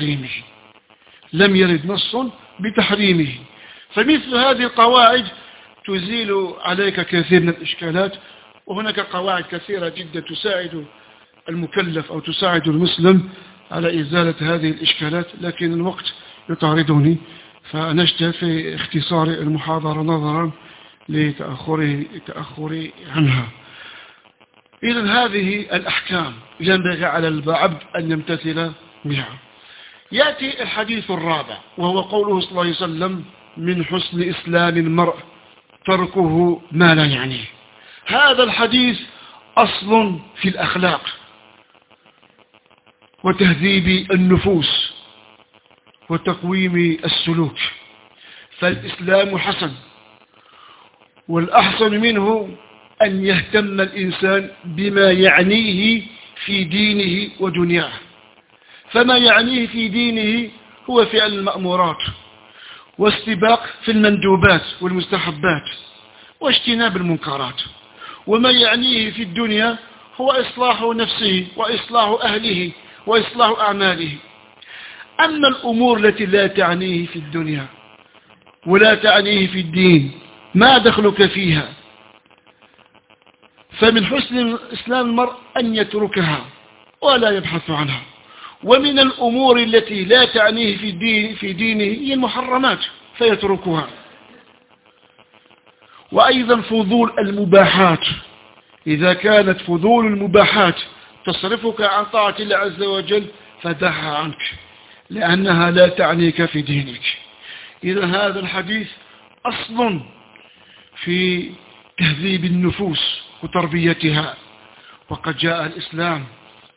بتحريمه. فمثل هذه القواعد تزيل عليك كثير من الإشكالات. وهناك قواعد كثيرة جدا تساعد المكلف أو تساعد المسلم على إزالة هذه الإشكالات، لكن الوقت يطاردني فنجد في اختصار المحاضرة نظرا لتأخري عنها. إذن هذه الأحكام ينبغي على العبد أن يمتثل بها. يأتي الحديث الرابع وهو قوله صلى الله عليه وسلم من حسن إسلام المرء تركه ما لا يعنيه. هذا الحديث أصل في الأخلاق وتهذيب النفوس وتقويم السلوك، فالإسلام حسن، والأحسن منه أن يهتم الإنسان بما يعنيه في دينه ودنياه. فما يعنيه في دينه هو فعل المأمورات واستباق في المندوبات والمستحبات واجتناب المنكرات، وما يعنيه في الدنيا هو إصلاح نفسه وإصلاح أهله وإصلاح أعماله. أما الأمور التي لا تعنيه في الدنيا ولا تعنيه في الدين ما دخلك فيها، فمن حسن إسلام المرء أن يتركها ولا يبحث عنها. ومن الأمور التي لا تعنيه في دينه هي المحرمات فيتركها. وأيضا فضول المباحات، إذا كانت فضول المباحات تصرفك عن طاعة الله عز وجل فدعها عنك لأنها لا تعنيك في دينك. إذا هذا الحديث أصل في تهذيب النفوس وتربيتها، وقد جاء الإسلام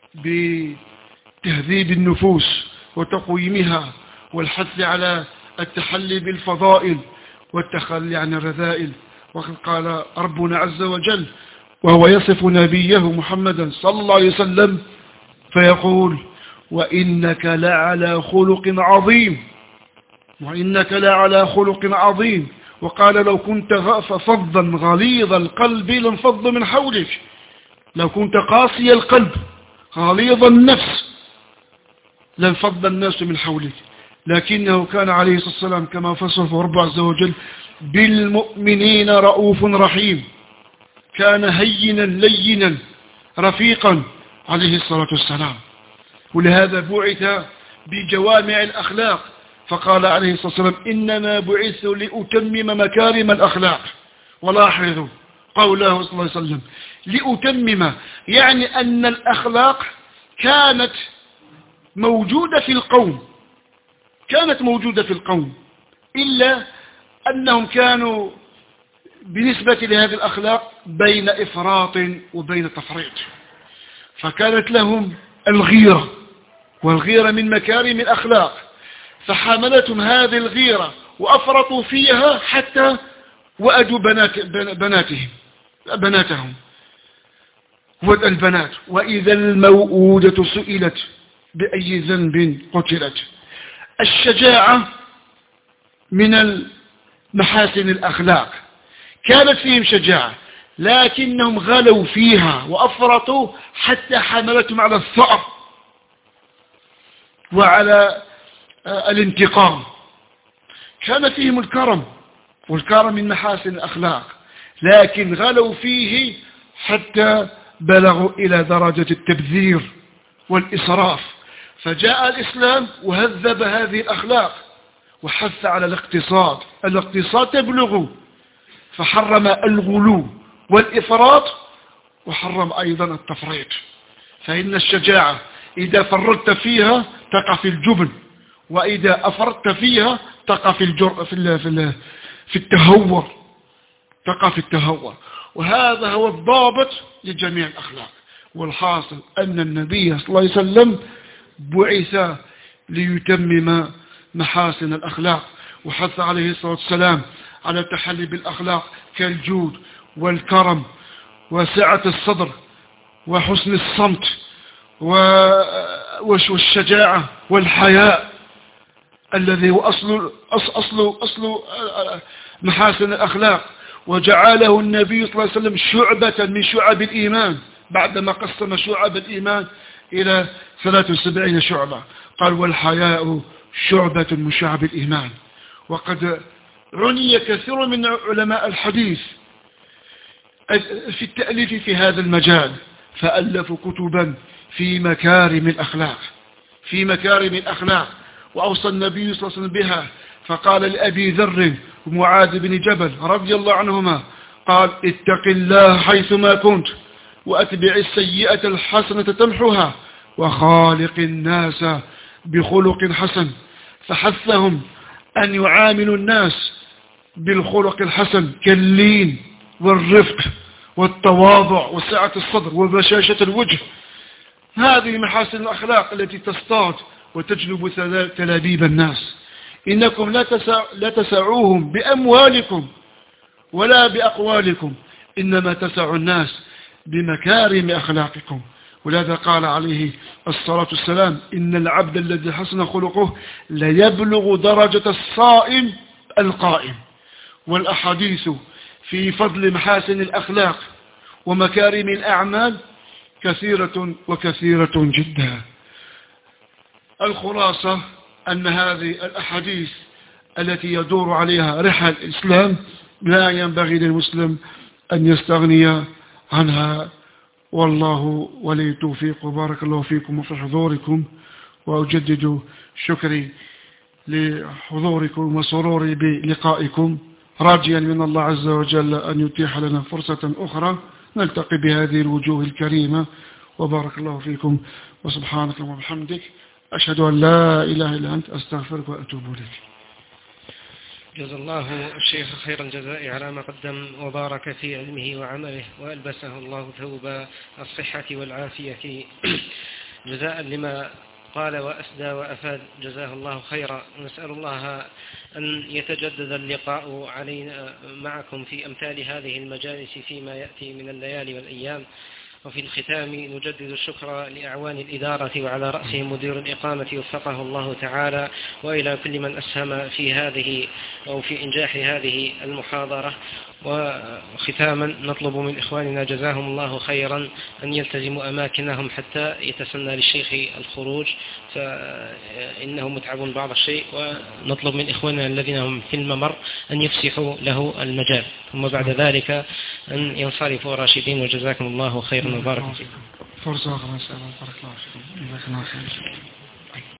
بتهذيب النفوس وتقويمها والحث على التحلي بالفضائل والتخلي عن الرذائل. وقد قال ربنا عز وجل وهو يصف نبيه محمدا صلى الله عليه وسلم فيقول وإنك لعلى خلق عظيم، وإنك لعلى خلق عظيم. وقال لو كنت فظا غليظ القلب لانفض من حولك، لو كنت قاسي القلب غليظ النفس لانفض الناس من حولك، لكنه كان عليه الصلاة والسلام كما وصفه رب عز وجل بالمؤمنين رؤوف رحيم، كان هينا لينا رفيقا عليه الصلاة والسلام. ولهذا بعث بجوامع الأخلاق، فقال عليه الصلاة والسلام إنما بعثت لأتمم مكارم الأخلاق. ولاحظوا قوله صلى الله عليه وسلم لأتمم، يعني أن الأخلاق كانت موجودة في القوم، كانت موجودة في القوم، إلا أنهم كانوا بالنسبة لهذه الأخلاق بين إفراط وبين تفريط، فكانت لهم الغيرة، والغيرة من مكارم الأخلاق، فحملتهم هذه الغيرة وأفرطوا فيها حتى وأدوا بناتهم والبنات. وإذا الموءودة سئلت بأي ذنب قتلت. الشجاعة من محاسن الأخلاق، كانت فيهم شجاعة لكنهم غلوا فيها وأفرطوا حتى حملتهم على الثأر وعلى الانتقام. كان فيهم الكرم، والكرم من محاسن الأخلاق، لكن غلوا فيه حتى بلغوا إلى درجة التبذير والإسراف. فجاء الإسلام وهذب هذه الأخلاق وحث على الاقتصاد تبلغ، فحرم الغلو والإفراط وحرم أيضا التفريط. فإن الشجاعة إذا فرطت فيها تقع في الجبن، وإذا أفرطت فيها تقع في التهور، تقع في التهور. وهذا هو الضابط لجميع الأخلاق. والحاصل أن النبي صلى الله عليه وسلم بعث ليتمم محاسن الأخلاق، وحث عليه الصلاة والسلام على التحلي بالأخلاق كالجود والكرم وسعة الصدر وحسن الصمت والشجاعة والحياء الذي هو أصل محاسن الأخلاق. وجعله النبي صلى الله عليه وسلم شعبة من شعب الإيمان بعدما قسم شعب الإيمان إلى 73 شعبة، قال والحياء شعبة من شعب الإيمان. وقد عني كثير من علماء الحديث في التأليف في هذا المجال، فألفوا كتبا في مكارم الأخلاق، في مكارم الأخلاق، وأوصى النبي صلى الله عليه وسلم بها. فقال لأبي ذر ومعاذ بن جبل رضي الله عنهما قال اتق الله حيثما كنت وأتبع السيئة الحسنة تمحها وخالق الناس بخلق حسن، فحثهم أن يعاملوا الناس بالخلق الحسن كاللين والرفق والتواضع وسعة الصدر وبشاشة الوجه. هذه محاسن الأخلاق التي تصطاد وتجلب تلابيب الناس. إنكم لا تسعوهم بأموالكم ولا بأقوالكم، إنما تسع الناس بمكارم أخلاقكم. ولذا قال عليه الصلاة والسلام: إن العبد الذي حسن خلقه ليبلغ درجة الصائم القائم. والأحاديث في فضل محاسن الأخلاق ومكارم الأعمال كثيرة وكثيرة جدا. الخلاصة أن هذه الأحاديث التي يدور عليها رحل الإسلام لا ينبغي للمسلم أن يستغني عنها. والله ولي التوفيق، وبارك الله فيكم وفي حضوركم، وأجدد شكري لحضوركم وسروري بلقائكم، راجيا من الله عز وجل أن يتيح لنا فرصة أخرى نلتقي بهذه الوجوه الكريمة. وبارك الله فيكم، وسبحانك اللهم وبحمدك، أشهد أن لا إله إلا أنت، أستغفرك وأتوب إليك. جزا الله الشيخ خير الجزاء على ما قدم وبارك في علمه وعمله، وألبسه الله ثوب الصحة والعافية جزاء لما قال وأسدى وأفاد، جزاه الله خيرا. نسأل الله أن يتجدد اللقاء علينا معكم في أمثال هذه المجالس فيما يأتي من الليالي والأيام. وفي الختام نجدد الشكر لأعوان الإدارة وعلى رأسهم مدير الإقامة وفقه الله تعالى، وإلى كل من أسهم في هذه أو في إنجاح هذه المحاضرة. وختاما نطلب من إخواننا جزاهم الله خيرا أن يلتزموا أماكنهم حتى يتسنى للشيخ الخروج، فإنه متعب بعض الشيء، ونطلب من إخواننا الذين هم في الممر أن يفسحوا له المجال، ثم بعد ذلك أن ينصرفوا راشدين. وجزاكم الله خيرا وبارك فيكم. فرصة أخرى، بارك الله فيكم.